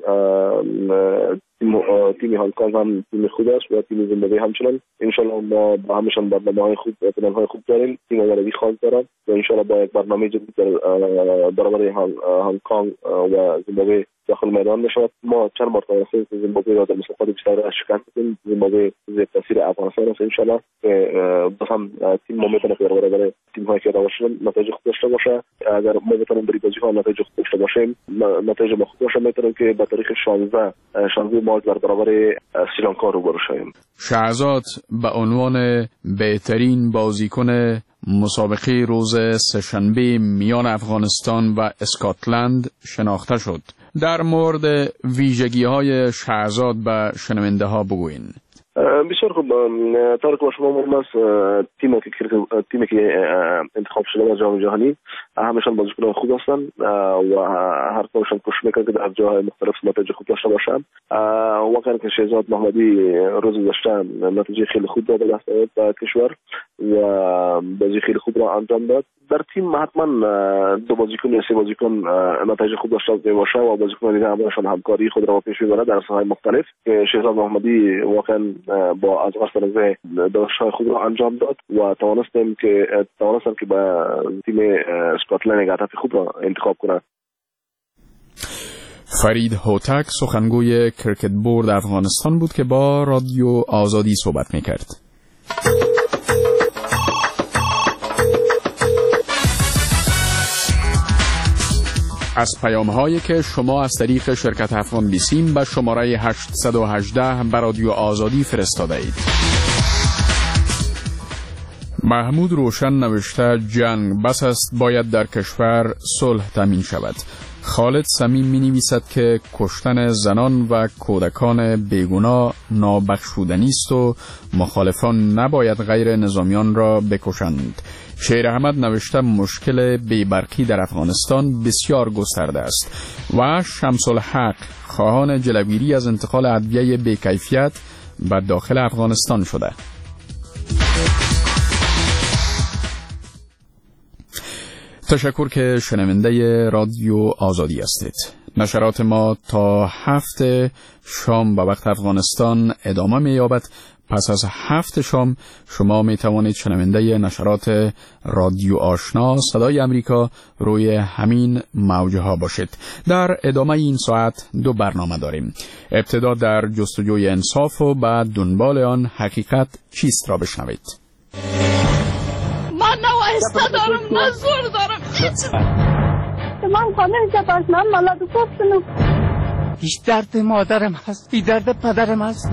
تیم هنگ کنگ هم تیم خوب است و تیم زیمبابوه همچنان. انشالله ما با همشون برنامه‌های خوب پلن‌های خوب داریم. تیم آمادگی خاص دارن و انشالله با یک برنامه جدید در برابر هنگ کنگ و زیمبابوه داخل میدان میشود. ما چند بار توانستیم که زیمبابوه را در مسابقات بیشتر شکست بدیم. زیمبابوه زیر تاثیر افغانستان است انشالله باز هم تیم ما میتونه در برابر تیم‌هایی که داشته نتایج خوب داشته باشه. اگر ما بتونیم بری بازی‌ها نتایج خوب داشته باشیم نتایج ما خوب باشه میتونیم که به تاریخ 16 مارس در برابر سریلانکا روبرو شویم. شهزاد به عنوان بهترین بازیکن مسابقه روز سه‌شنبه میان افغانستان و اسکاتلند شناخته شد. در مورد ویژگی‌های شهزاد به شنونده ها بگوین. بسیار خوب. طور که شما معلوم است تیمی که انتخاب شده از جام جهانی همشان بازیکنان خوب هستند و هر کارشان کوشش میکنن که در جاهای مختلف نتایج خوب داشته باشند. واقعا که شهزاد محمدی روز گذشته نتیجه خیلی خوب داد به کشور و بازی خیلی خوب را انجام داد. در تیم حتما دو بازیکن یا سه بازیکن نتایج خوب داشته باشه و بازیکنان دیگه همشان همکاری خود را پیش میبرند در ساحات مختلف. شهزاد محمدی واقعا با از قصد داشتهای خود را انجام داد و توانستم که به تیم اسکاتلند یک خوب را انتخاب کنند. فرید هوتک سخنگوی کرکت بورد افغانستان بود که با رادیو آزادی صحبت میکرد. از پیام‌هایی که شما از طریق شرکت افغان بیسیم به شماره 818 به رادیو آزادی فرستاده اید. محمود روشن نوشته جنگ بس است، باید در کشور صلح تامین شود. خالد صمیم می نویسد که کشتن زنان و کودکان بیگناه نابخشودنی است و مخالفان نباید غیر نظامیان را بکشند. شیر احمد نوشته مشکل بیبرقی در افغانستان بسیار گسترده است و شمس الحق خواهان جلوگیری از انتقال ادویه بیکیفیت به داخل افغانستان شده. تشکر که شنونده رادیو آزادی هستید. نشرات ما تا 7 شام به وقت افغانستان ادامه می‌یابد. پس از 7 شام شما می توانید شنونده نشرات رادیو آشنا صدای امریکا روی همین موجه ها باشید. در ادامه این ساعت 2 برنامه داریم. ابتدا در جستجوی انصاف و بعد دنبال آن حقیقت چیست را بشنوید. من نه وایسته دارم نه زور دارم. من خانه که پاشنم ملد گفتنم. هیچ درد مادرم هست، بی درد پدرم هست.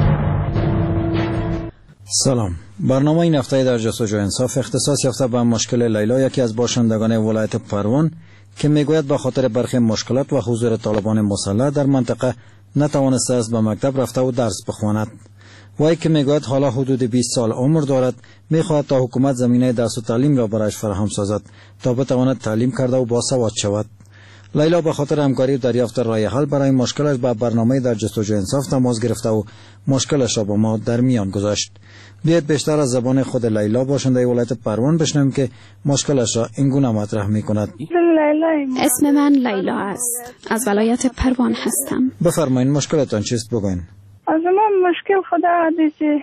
سلام. برنامه این هفته در جستجوی انصاف اختصاص یافته به مشکل لیلا، یکی از باشندگان ولایت پروان که میگوید به خاطر برخی مشکلات و حضور طالبان مسلح در منطقه نتوانسته است به مکتب رفته و درس بخواند. وی که میگوید حالا حدود 20 سال عمر دارد، میخواهد تا حکومت زمینه درس و تعلیم را برایش فراهم سازد تا بتواند تعلیم کرده و باسواد شود. لیلا به خاطر همکاری و دریافت راه حل برای مشکلش به برنامه در جستجوی انصاف تماس گرفته و مشکلش را با ما در میان گذاشت. بیایید بیشتر از زبان خود لیلا باشنده ولایت پروان بشنویم که مشکلش را اینگونه مطرح میکند. اسم من لیلا است. از ولایت پروان هستم. بفرمایید مشکلتان چیست بگوین. از من مشکل خدا عادیه.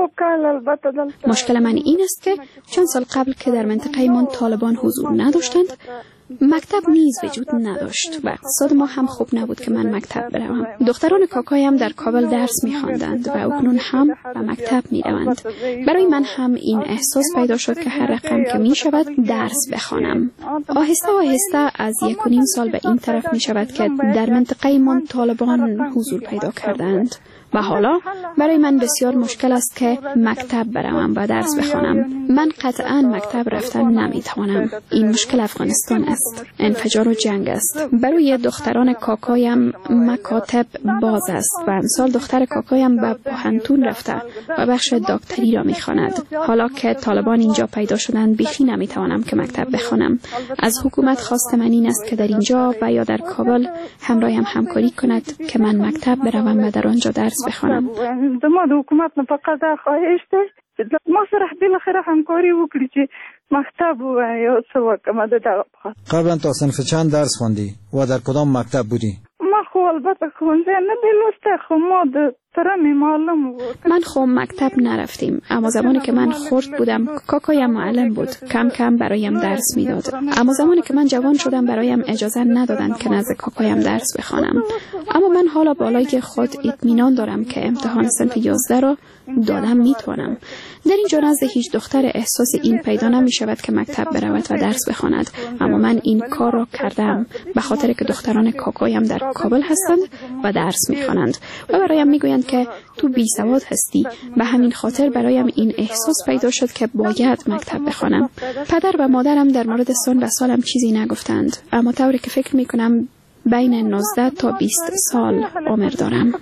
مشکل من این است که چند سال قبل که در منطقه من طالبان حضور نداشتند، مکتب نیز وجود نداشت و اقتصاد ما هم خوب نبود که من مکتب بروم. دختران کاکایم در کابل درس می‌خواندند و اکنون هم به مکتب می‌روند. برای من هم این احساس پیدا شد که هر رقم که می‌شود درس بخوانم. آهسته آهسته از 1.5 سال به این طرف می‌شود که در منطقه من طالبان حضور پیدا کردند و حالا برای من بسیار مشکل است که مکتب بروم و درس بخوانم. من قطعا مکتب رفتن نمیتوانم. این مشکل افغانستان است. انفجار و جنگ است. برای دختران کاکایم مکاتب باز است و امسال دختر کاکایم به پوهنتون رفته و بخش دکتری را میخواند. حالا که طالبان اینجا پیدا شدند بیخی نمیتوانم که مکتب بخوانم. از حکومت خواست من این است که در اینجا و یا در کابل همراهم همکاری کند که من مکتب بروم و در آنجا درس بخوانم. ما د حکومت نه فقط خواهش ده چې ما سره بالاخره همکاری وکړي چې مکتب و څه وکړم د دغه. قبلا تا صنف چند درس خواندی و در کدام مکتب بودی؟ ما خو البته ښوونځی نه دی لوستی، خو ما د ترمې معلم بود. من خو مکتب نرفتیم، اما زمانی که من خرد بودم کاکایم معلم بود، کم کم برایم درس میداد. اما زمانی که من جوان شدم برایم اجازه ندادند که نزد کاکایم درس بخوانم. اما من حالا بالای خود اطمینان دارم که امتحان صنف 11 را دادم میتوانم. در اینجا نزد هیچ دختر احساس این پیدا نمی شود که مکتب برود و درس بخواند، اما من این کار را کردم به خاطر که دختران کاکایم در کابل هستند و درس میخوانند و برایم میگویند که تو بی سواد هستی. به همین خاطر برایم این احساس پیدا شد که باید مکتب بخوانم. پدر و مادرم در مورد سن و سالم چیزی نگفتند، اما طوری که فکر میکنم بین 19 تا 20 سال عمر دارم.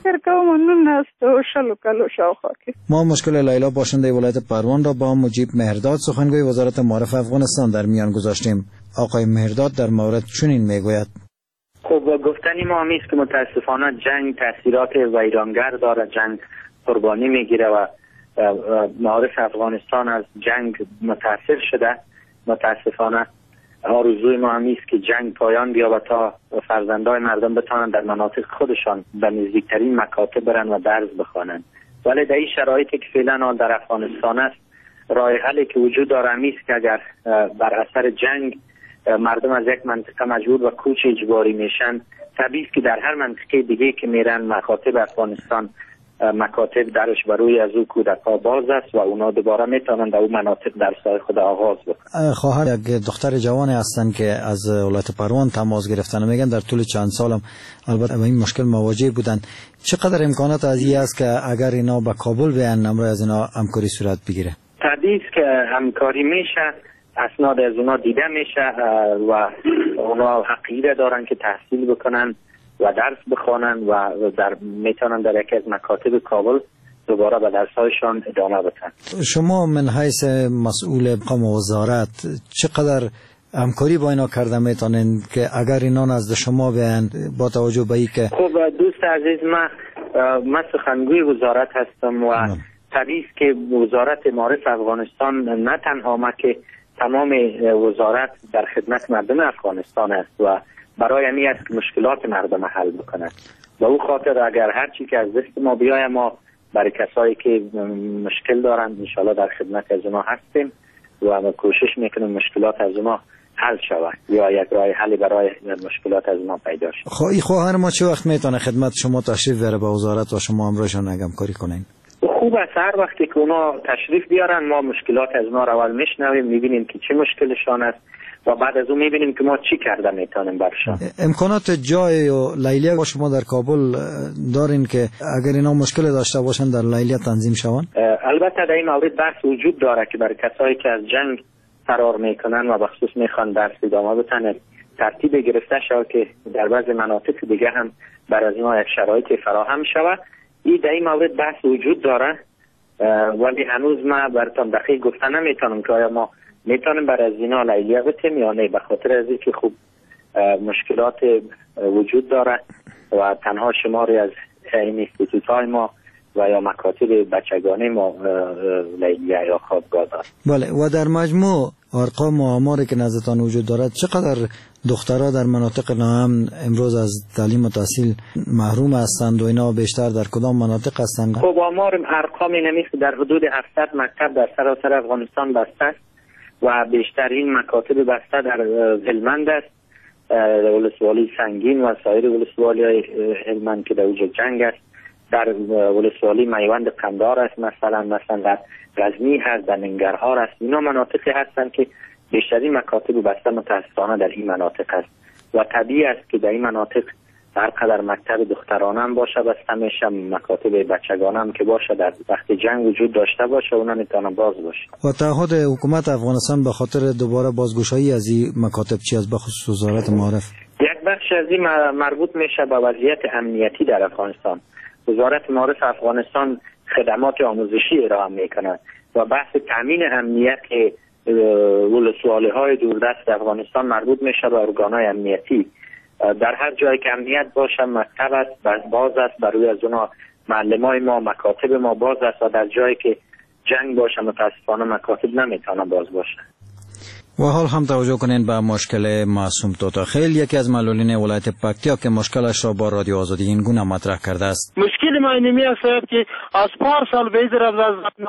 ما مشکل لیلا باشنده ولایت پروان را با مجیب مهرداد سخنگوی وزارت معارف افغانستان در میان گذاشتیم. آقای مهرداد در مورد چنین میگوید: خب گفتنی ما همیست که متاسفانه جنگ تاثیرات ویرانگر داره، جنگ قربانی میگیره و معارف افغانستان از جنگ متاثر شده. متاسفانه آرزوی ما همیست که جنگ پایان بیابد تا فرزندای مردم بتوانند در مناطق خودشان به نزدیکترین مکاتب برن و درس بخوانند. ولی در این شرایطی که فعلا در افغانستان است، راه حلی که وجود داره همیست که اگر بر اثر جنگ مردم از یک منطقه مجبور و کوچ اجباری میشن، طبیعی است که در هر منطقه دیگه که میرن مکاتب افغانستان مکاتب درش بروی از او کودک‌ها باز است و اونا دوباره میتونن در اون مناطق درس‌های خود آغاز بکنن. خواهر یک دختر جوانی هستن که از ولایت پروان تماس گرفتن، میگن در طول چند سالم البته با این مشکل مواجه بودن. چقدر امکانات از این است که اگر اینا به کابل بیان امروز از اینا همکاری صورت بگیره؟ طبیعی است که همکاری میشه، اسناد از اونا دیده میشه و اونا عقیده دارن که تحصیل بکنن و درس بخوانن و میتونن در یکی از مکاتب کابل دوباره به درس‌هایشان ادامه بدن. شما من حیث مسئول قوم وزارت چقدر همکاری با اینا کرده میتونین که اگر اینا نزد شما بیان با توجه به اینکه خب دوست عزیز، من سخنگوی وزارت هستم و طبیعی است که وزارت معارف افغانستان نه تنها ما که تمام وزارت در خدمت مردم افغانستان است و برای همین است که مشکلات مردم حل بکنند. به او خاطر اگر هر چی که از دست ما بیاید، ما برای کسایی که مشکل دارند انشالله در خدمت از اونا هستیم و کوشش میکنیم مشکلات از اونا حل شود یا یک راه حلی برای مشکلات از اونا پیدا شود. خواهر ما چه وقت میتونه خدمت شما تشریف بیاره به وزارت و شما همراهشون همکاری کنین؟ خوب است هر وقتی که اونا تشریف بیارن ما مشکلات از اونا رو اول میشنویم، میبینیم که چه مشکلشان است و بعد از اون میبینیم که ما چی کرده میتونیم برشان. امکانات جای و لیلیه با شما در کابل دارین که اگر اینا مشکل داشته باشن در لیلیه تنظیم شون؟ البته در این مورد بحث وجود داره که برای کسایی که از جنگ فرار میکنن و بخصوص میخوان درس ادامه بدن ترتیب گرفته شود که در بعض مناطق دیگه هم بر از اینا یک شرایطی فراهم شود. در این مورد بحث وجود داره ولی هنوز ما براتون دقیق گفتن نمیتونم که آیا ما میتونیم برای از اینا لیلیه بتیم یا نه، به خاطر از اینکه خوب مشکلات وجود داره و تنها شماری از این اینستیتوت‌های ما و یا مکاتب بچگانه ما لیلیه یا خوابگاه داره. بله، و در مجموع ارقام و آماری که نزدتان وجود دارد چقدر دخترها در مناطق ناامن امروز از تعلیم و تحصیل محروم هستند و اینا بیشتر در کدام مناطق هستند؟ خب ارقامی نمیست در حدود 700 مکتب در سراسر افغانستان بسته است و بیشترین مکاتب بسته در هلمند است، ولسوالی سنگین و سایر ولسوالی هلمند که در اوج جنگ است، در ولسوالی میوند قندار است، مثلا در غزنی هست، در ننگرهار است. اینا مناطقی هستند که بیشترین مکاتب بسته متاسفانه در این مناطق است و طبیعی است که در این مناطق هر قدر مکتب دخترانه هم باشه بسته میشه، مکاتب بچگانه هم که باشه در وقت جنگ وجود داشته باشه اونا میتونن باز باشه. و تعهد حکومت افغانستان به خاطر دوباره بازگشایی از این مکاتب چی از بخصوص وزارت معارف؟ یک بخش از این مربوط میشه به وضعیت امنیتی در افغانستان. وزارت معارف افغانستان خدمات آموزشی ارائه میکنه و بحث تامین امنیت ولسوالی های دوردست افغانستان مربوط میشه به ارگانهای امنیتی. در هر جایی که امنیت باشه مکتب است باز است، برای از اونا معلمای ما مکاتب ما باز است و در جایی که جنگ باشه متاسفانه مکاتب نمیتونه باز باشه. و حال هم توجه کنین به مشکل معصوم توتاخیل، یکی از معلولین ولایت پکتیا که مشکلش را با رادیو آزادی این گونه مطرح کرده است. مشکل ما اینمی است که از پارسال بیزر از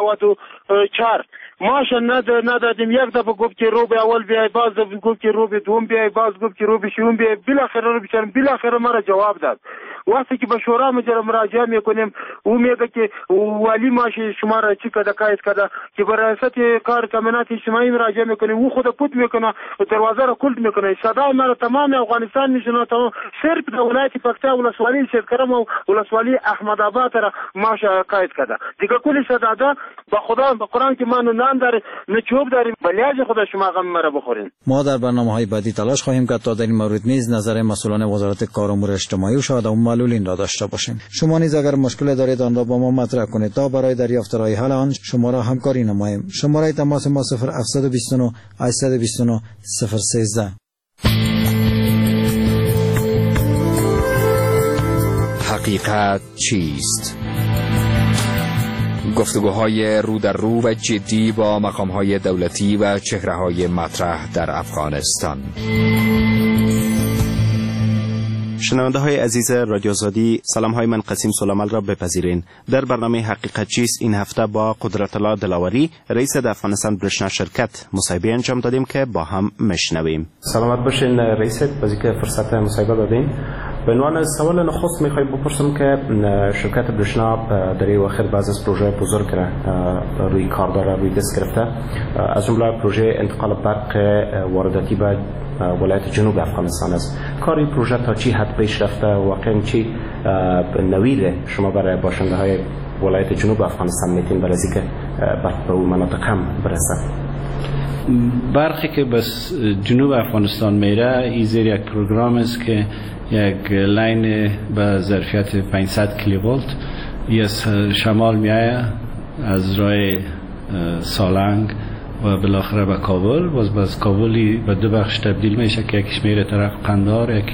94 ماش ندادیم، یک دفعه گفت که رو به اول بیای، باز گفت که رو به دوم بیای، باز گفت که رو به شوم بیای، بالاخره مرا جواب داد. وقتی که به شورا مراجعه میکنیم او میگه که ولی ماش شما را چی کده قید کده که به ریاست کار تامینات اجتماعی مراجعه میکنیم او خود پوت میکنه و دروازه را کلت میکنه. صدای مرا تمام افغانستان میشنه، تمام صرف در ولایت پکتیا ولسوالی شکرم و ولسوالی احمد آباد را ماش قید کده. دیگه کلی صدا به خدا به قرآن که من نه نان داریم نه چوب داریم، بلیاج خدا شما غم مرا بخورین. ما در برنامه‌های بعدی تلاش خواهیم کرد تا در این مورد نیز نظر مسئولان وزارت کار و امور اجتماعی و شاید هم معلولین را داشته باشیم. شما نیز اگر مشکل دارید آن را با ما مطرح کنید تا برای دریافت راه حل آن شما را همکاری نماییم. شماره تماس ما 0729 829 013. حقیقت چیست؟ گفتگوهای رو در رو و جدی با مقامهای دولتی و چهره‌های مطرح در افغانستان. شنونده های عزیز رادیو آزادی، سلام های من قسیم سلیمان را بپذیرین. در برنامه حقیقت چیست این هفته با قدرت الله دلاوری رئیس افغانستان برشنا شرکت مصاحبه انجام دادیم که با هم میشنویم. سلامت باشین رئیس، بازی که فرصت مصاحبه دادین. به عنوان سوال نخست میخوایم بپرسم که شرکت برشنا در این وقت بعضی از پروژه بزرگ روی کار داره، روی دست گرفته، از جمله پروژه انتقال برق وارداتی به ولایت جنوب افغانستان است. کار این پروژه تا چی حد پیش رفته؟ واقعا چی نوید شما برای باشنده های ولایت جنوب افغانستان میتین برای اینکه برق به اون مناطق هم برسه؟ برقی که بس جنوب افغانستان میره این زیر یک پروگرام است که یک لاین به ظرفیت 500 کیلو ولت از شمال میایه، از راه سالنگ و بالاخره به کابل، باز کابلی به دو بخش تبدیل میشه که یکیش میره طرف قندار، یک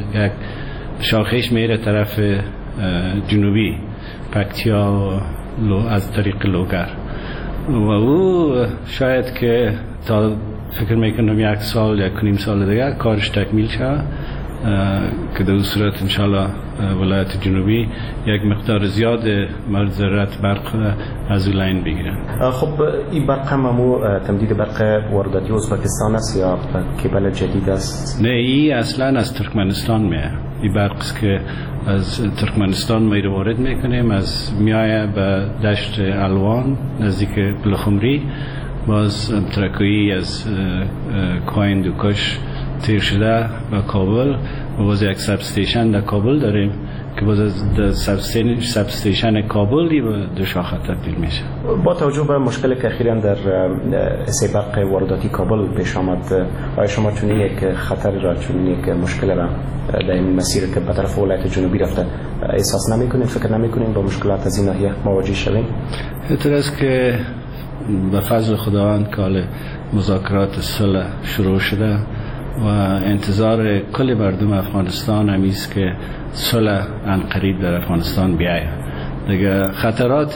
شاخهش میره طرف جنوبی پکتیا از طریق لوگر و او شاید که تا فکر میکنم یک سال یک نیم سال دیگه کارش تکمیل شه که در صورت انشالله ولایت جنوبی یک مقدار زیاد مورد ضرورت برق از اون لاین بگیرن. خب این برق هم تمدید برق وارداتی ازبکستان است یا کیبل جدید است؟ نه، این اصلا از ترکمنستان میه. این برق است که از ترکمنستان میره وارد میکنیم، از میایه به دشت الوان نزدیک بلخمری، باز ترکویی از کوین و کش تیر شده به کابل و باز یک سب استیشن در کابل داریم که باز از سب استیشن کابل به دو شاخه تبدیل میشه. با توجه به مشکلی که اخیراً در برق وارداتی کابل پیش آمد، آیا شما چون یک خطر را، چون یک مشکل را در این مسیر که به طرف ولایت جنوبی رفته احساس نمیکنید، فکر نمیکنید با مشکلات از این ناحیه مواجه شوید؟ اعتراض که به فضل خداوند که مذاکرات صلح شروع شده و انتظار کل مردم افغانستان همیست که صلح عنقریب در افغانستان بیاید. دیگه خطرات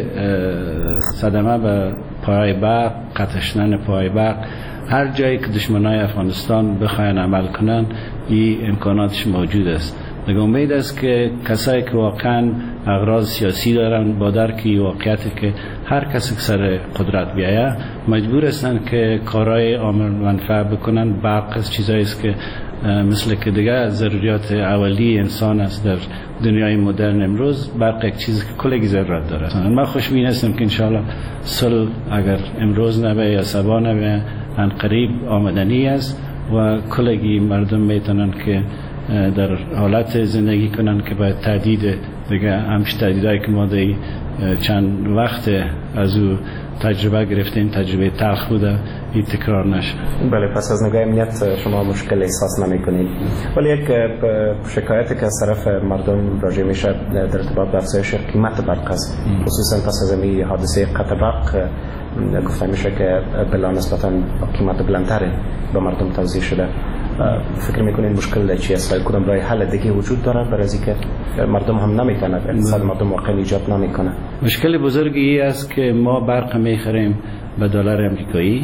صدمه به پای برق، قطع شدن پای برق، هر جایی که دشمنای افغانستان بخواین عمل کنن این امکاناتش موجود است. دیگه امید است که کسایی که واقعا اغراض سیاسی دارن با درک واقعیتی که هر کسی که سر قدرت بیایه مجبور هستن که کارهای عامل منفعه بکنن. برق از چیزایی است که مثل که دیگه ضروریات اولی انسان است در دنیای مدرن امروز. برق یک چیزی که کلگی ضرورت داره. من خوشبین هستم که انشالله صلح اگر امروز نبه یا سبا نبه عنقریب آمدنی است و کلگی مردم میتونن که در حالت زندگی کنن که باید تهدید دیگه همش تهدیدایی که ما در چند وقت از او تجربه گرفتیم، تجربه تلخ بوده، این تکرار نشه. بله، پس از نگاه امنیت شما مشکل احساس نمی کنید. ولی یک شکایتی که از طرف مردم راجع میشه در ارتباط با افزایش قیمت برق است، خصوصا پس از این حادثه قطع برق گفته میشه که بلا نسبتا قیمت بلندتری به مردم توضیح شده. فکر میکنین مشکل چی است و کدام راه حل دیگه وجود داره برای اینکه مردم هم نمیتونه، اقتصاد مردم واقعا ایجاد نمیکنه؟ مشکل بزرگی است که ما برق میخریم به دلار امریکایی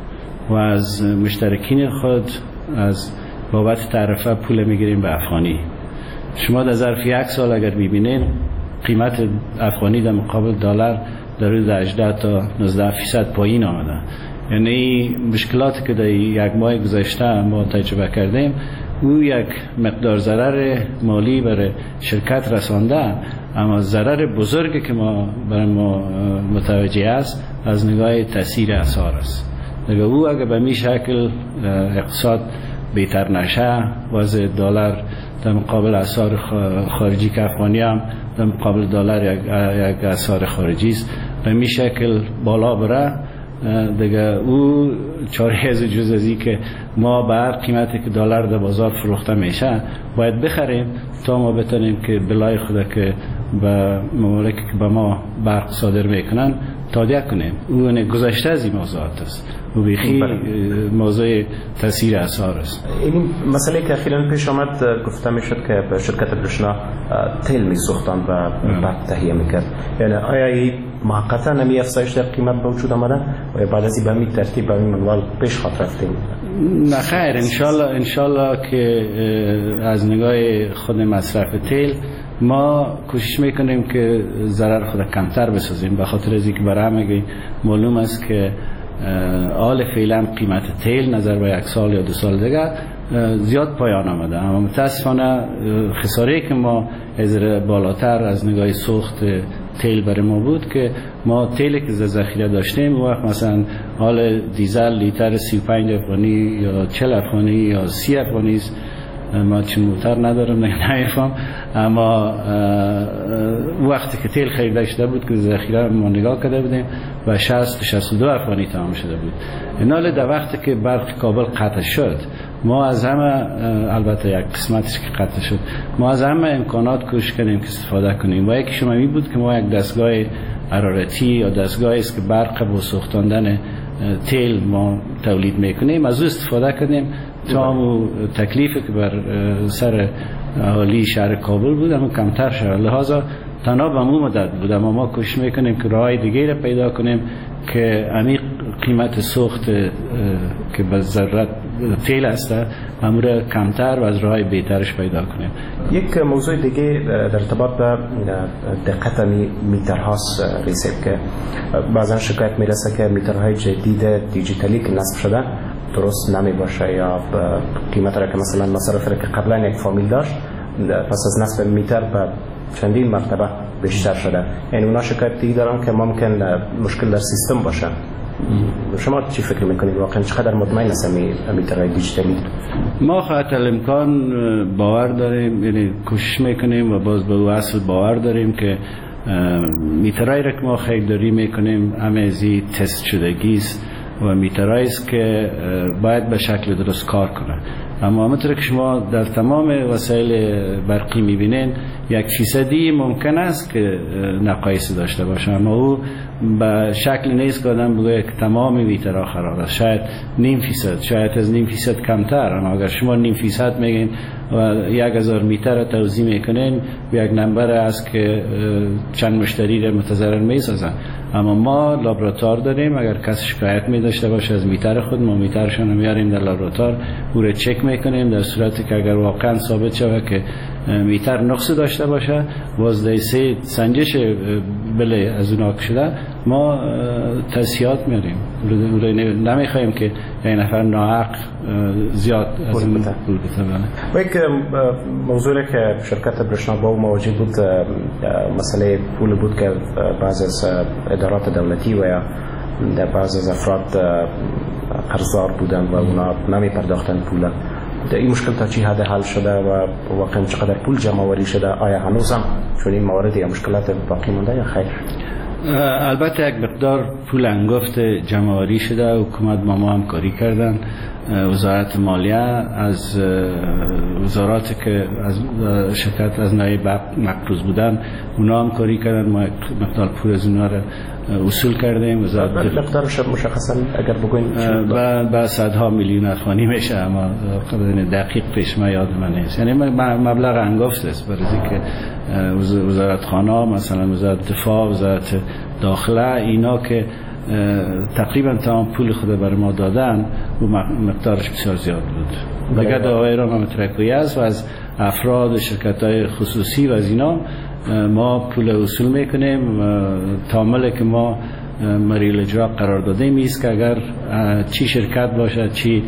و از مشترکین خود از بابت تعرفه پول میگیریم به افغانی. شما در ظرف یک سال اگر ببینید قیمت افغانی در مقابل دلار در روز 18 تا 19% پایین آمده. یعنی مشکلاتی که در یک ماه گذشته ما تجربه کردیم او یک مقدار ضرر مالی برای شرکت رسانده، اما ضرر بزرگی که ما برای ما متوجه است از نگاه تاثیر اسعار است. دیگه او اگر به می شکل اقتصاد بهتر نشه، وضع دلار در مقابل اسعار خارجی که افغانی هم در مقابل دلار یک اسعار خارجی است، به می شکل بالا بره، دیگه او چاره از جز ازی که ما به هر قیمتی که دلار در بازار فروخته میشه باید بخریم تا ما بتونیم که بلای خود که به ممالکی که به ما برق صادر میکنن تادیه کنیم. اون گذشته از این موضوعات است و بیخی موضوع تاثیر اثار است. این مسئله که اخیراً پیش آمد گفته میشد که به شرکت برشنا تیل میسوختن و برق تهیه میکرد، یعنی آیا این محققا نمی افزایش در قیمت به وجود آمده و بعد از این به می ترتیب به این منوال پیش خواهد رفتیم؟ نه خیر، انشالله که از نگاه خود مصرف تیل ما کوشش میکنیم که ضرر خود کمتر بسازیم، به خاطر از اینکه برای همه معلوم است که حال فعلا قیمت تیل نظر به یک سال یا 2 سال دیگه زیاد پایان آمده، اما متاسفانه خساره که ما از بالاتر از نگاه سوخت تیل برای ما بود که ما تیلی که ذخیره داشتیم وقت مثلا حال دیزل لیتر 35 افغانی یا 40 افغانی یا 30 افغانی است. ما چون موتر ندارم نمیفهم، اما وقتی که تیل خریده شده بود که ذخیره ما نگاه کرده بودیم و 60-62 افغانی تمام شده بود. ایناله در وقتی که برق کابل قطع شد ما از همه، البته یک قسمتش که قطع شد، ما از همه امکانات کوشش کردیم که استفاده کنیم و یکی شما می بود که ما یک دستگاه حرارتی یا دستگاهی است که برق با سوختاندن تیل ما تولید میکنیم از او استفاده کردیم تا تکلیفی که بر سر اهالی شهر کابل بود اما کمتر شد. لحاظا تنها به مو مدد بود، اما ما کوشش میکنیم که راه دیگه را پیدا کنیم که عمیق قیمت سوخت که به ضرورت تیل است امور کمتر و از راه بهترش پیدا کنیم. یک موضوع دیگه در ارتباط به دقت میترهاست ریسه که بعضا شکایت میرسه که میترهای جدید دیجیتالی که نصب شده درست نمی باشه یا قیمت را که مثلا مصرف را که قبلا یک فامیل داشت پس از نصب میتر به چندین مرتبه بیشتر شده. یعنی اونا شکایت دیگه دارن که ممکن مشکل در سیستم باشه. شما چی فکر میکنید؟ واقعا چقدر مطمئن هستید میترهای دیجیتالی؟ ما خواهد الامکان باور داریم، یعنی کوشش میکنیم و باز به اصل باور داریم که میترهایی را که ما خریداری میکنیم همه ازی تست شدگی است و میترهایی است که باید به شکل درست کار کنه. اما همونطور که شما در تمام وسایل برقی میبینین 1% ممکن است که نقایص داشته باشه، اما او به شکل نیست که آدم بگه که تمام میترها خراب است. شاید 0.5%، شاید از 0.5% کمتر، اما اگر شما 0.5% میگین و 1000 میتر توزیع میکنین یک نمبر است که چند مشتری را متضرر میسازن. اما ما لابراتوار داریم، اگر کسی شکایت می داشته باشه از میتر خود ما میترشون میاریم در لابراتوار او را چک میکنیم، در صورتی که اگر واقعا ثابت شود که میتر نقص داشته باشه 12 سنجش بله از اون آک شده ما تصحیحات میاریم. نمیخوایم که یک نفر ناحق زیاد از اون پول بده. و یک موضوع که شرکت برشنا با مواجه بود مسئله پول بود که بعض از ادارات دولتی و یا بعض از افراد قرضدار بودن و اونا نمی پرداختن پول. این مشکل تا چی حد حل شده و واقعا چقدر پول جمع آوری شده؟ آیا هنوز هم چون این موارد یا مشکلات باقی مونده یا خیر؟ البته یک مقدار پول انگفت جمع آوری شده، حکومت با ما همکاری کردن، وزارت مالیه از وزاراتی که از شرکت از نایب مقروض بودن اونا همکاری کردن، ما مقدار پول از اونا را اصول کردیم. مقدارش مشخصا اگر بگوین با صدها میلیون افغانی میشه، اما دقیق پیش ما یاد من نیست. یعنی مبلغ انگفت است برای اینکه وزارت خانه مثلا وزارت دفاع، وزارت داخله، اینا که تقریبا تمام پول خود بر ما دادن و مقدارش بسیار زیاد بود. دیگه دعوای را مترکوی است و از افراد شرکت‌های خصوصی و از اینا ما پول اصول میکنیم. تعاملی که ما مریل اجرا قرار دادیم است که اگر چی شرکت باشه، چی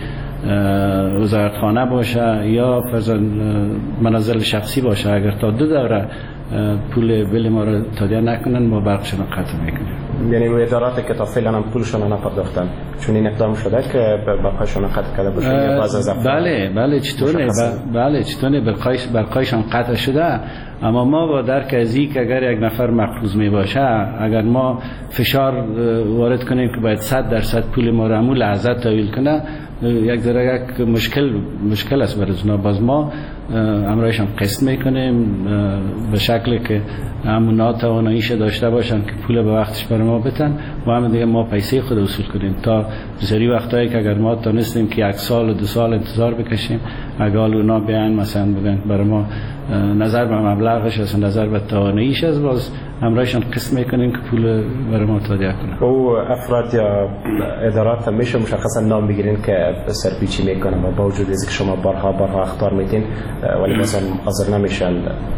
وزارتخانه باشه یا فرضاً منازل شخصی باشه، اگر تا 2 دوره پول بل ما را تادیه نکنن ما برقشون قطع میکنیم. یعنی ادارات که تا فعلا هم پولشون نپرداختن، چون این اقدام شده که برقایشون قطع کرده باشه یا بعض از بله چطوره برقایشان قطع شده، اما ما با درک از این که اگر یک نفر مقروض می باشه، اگر ما فشار وارد کنیم که باید 100% پول ما را همون لحظه تحویل کنه، یک ذره یک مشکل است برای اونا. باز ما امرایشان قسط میکنیم به شکلی که همونا تواناییش داشته باشن که پول به وقتش برای ما بتن و هم دیگه ما پیسه خود وصول کنیم. تا بسیاری وقتایی که اگر ما تانستیم که 1 سال و 2 سال انتظار بکشیم، اگر اونا بیان مثلا بگن برای ما نظر به مبلغش است، نظر به تواناییش است، باز امرایشان قسط میکنیم که پول برای ما تادیه کنن. او افراد یا ادارات میشه مشخصا نام بگیرین که سرپیچی میکنن و با وجود از که شما بارها اخطار میدین ولی مثلا حاضر نمیشن.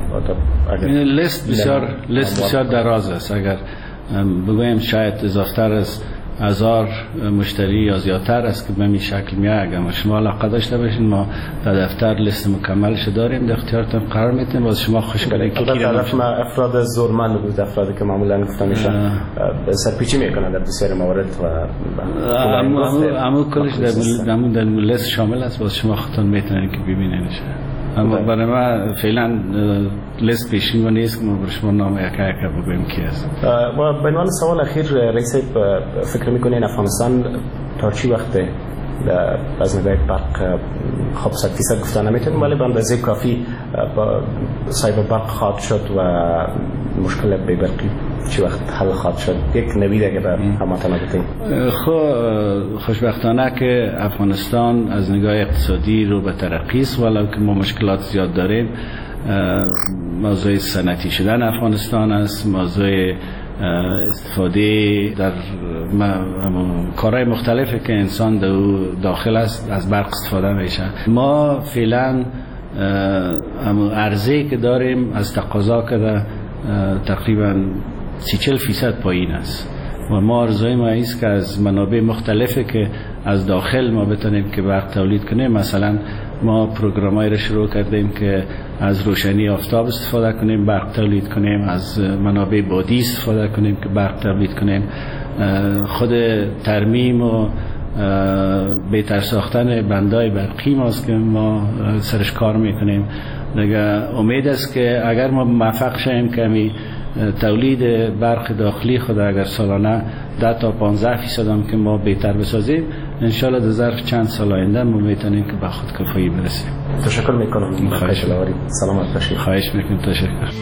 لیست بسیار دراز است. اگر بگویم شاید اضافتر از 1000 مشتری یا زیادتر است که به این شکل میاد. اگر شما علاقه داشته باشین ما در دفتر لیست مکملش داریم، در اختیارتون قرار میدیم. باز شما خوشگلی که طرف ما افراد زورمند بود، افرادی که معمولا گفته میشن سرپیچی میکنن در بسیار موارد و اما کلش در لیست شامل است. باز شما خودتون میتونید که ببینینش. اما برای ما فعلا لیست پیشین و نیست که ما برای شما نام یکا بگویم کی است. و به عنوان سوال اخیر رئیس فکر میکنین افغانستان تا چی وقت از نگاه برق خب 100% گفتن نمیتونیم ولی به اندازه کافی صاحب برق خواهد شد و مشکل بی برقی چی وقت حل خواهد شد؟ یک نویده که به هماتنا بتیم. خوشبختانه که افغانستان از نگاه اقتصادی رو به ترقی است، ولو که ما مشکلات زیاد داریم. موضوع صنعتی شدن افغانستان است، موضوع استفاده در کارهای مختلفی که انسان داخل است از برق استفاده میشه. ما فعلا عرضه که داریم از تقاضا که تقریبا 30-40% پایین است و ما آرزوی ما است که از منابع مختلفی که از داخل ما بتونیم که برق تولید کنیم. مثلا ما پروگرامایی را شروع کردیم که از روشنی آفتاب استفاده کنیم برق تولید کنیم، از منابع بادی استفاده کنیم که برق تولید کنیم. خود ترمیم و بهتر ساختن بندای برقی ماست که ما سرش کار میکنیم. دیگه امید است که اگر ما موفق شیم که تولید برق داخلی خود اگر سالانه 10 تا 15% هم که ما بهتر بسازیم، انشالله در ظرف چند سال آینده ما میتونیم که به خودکفایی برسیم. تشکر میکنم. خواهش میکنم. سلامت باشید. خواهش میکنم. تشکر.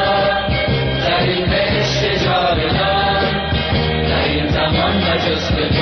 Just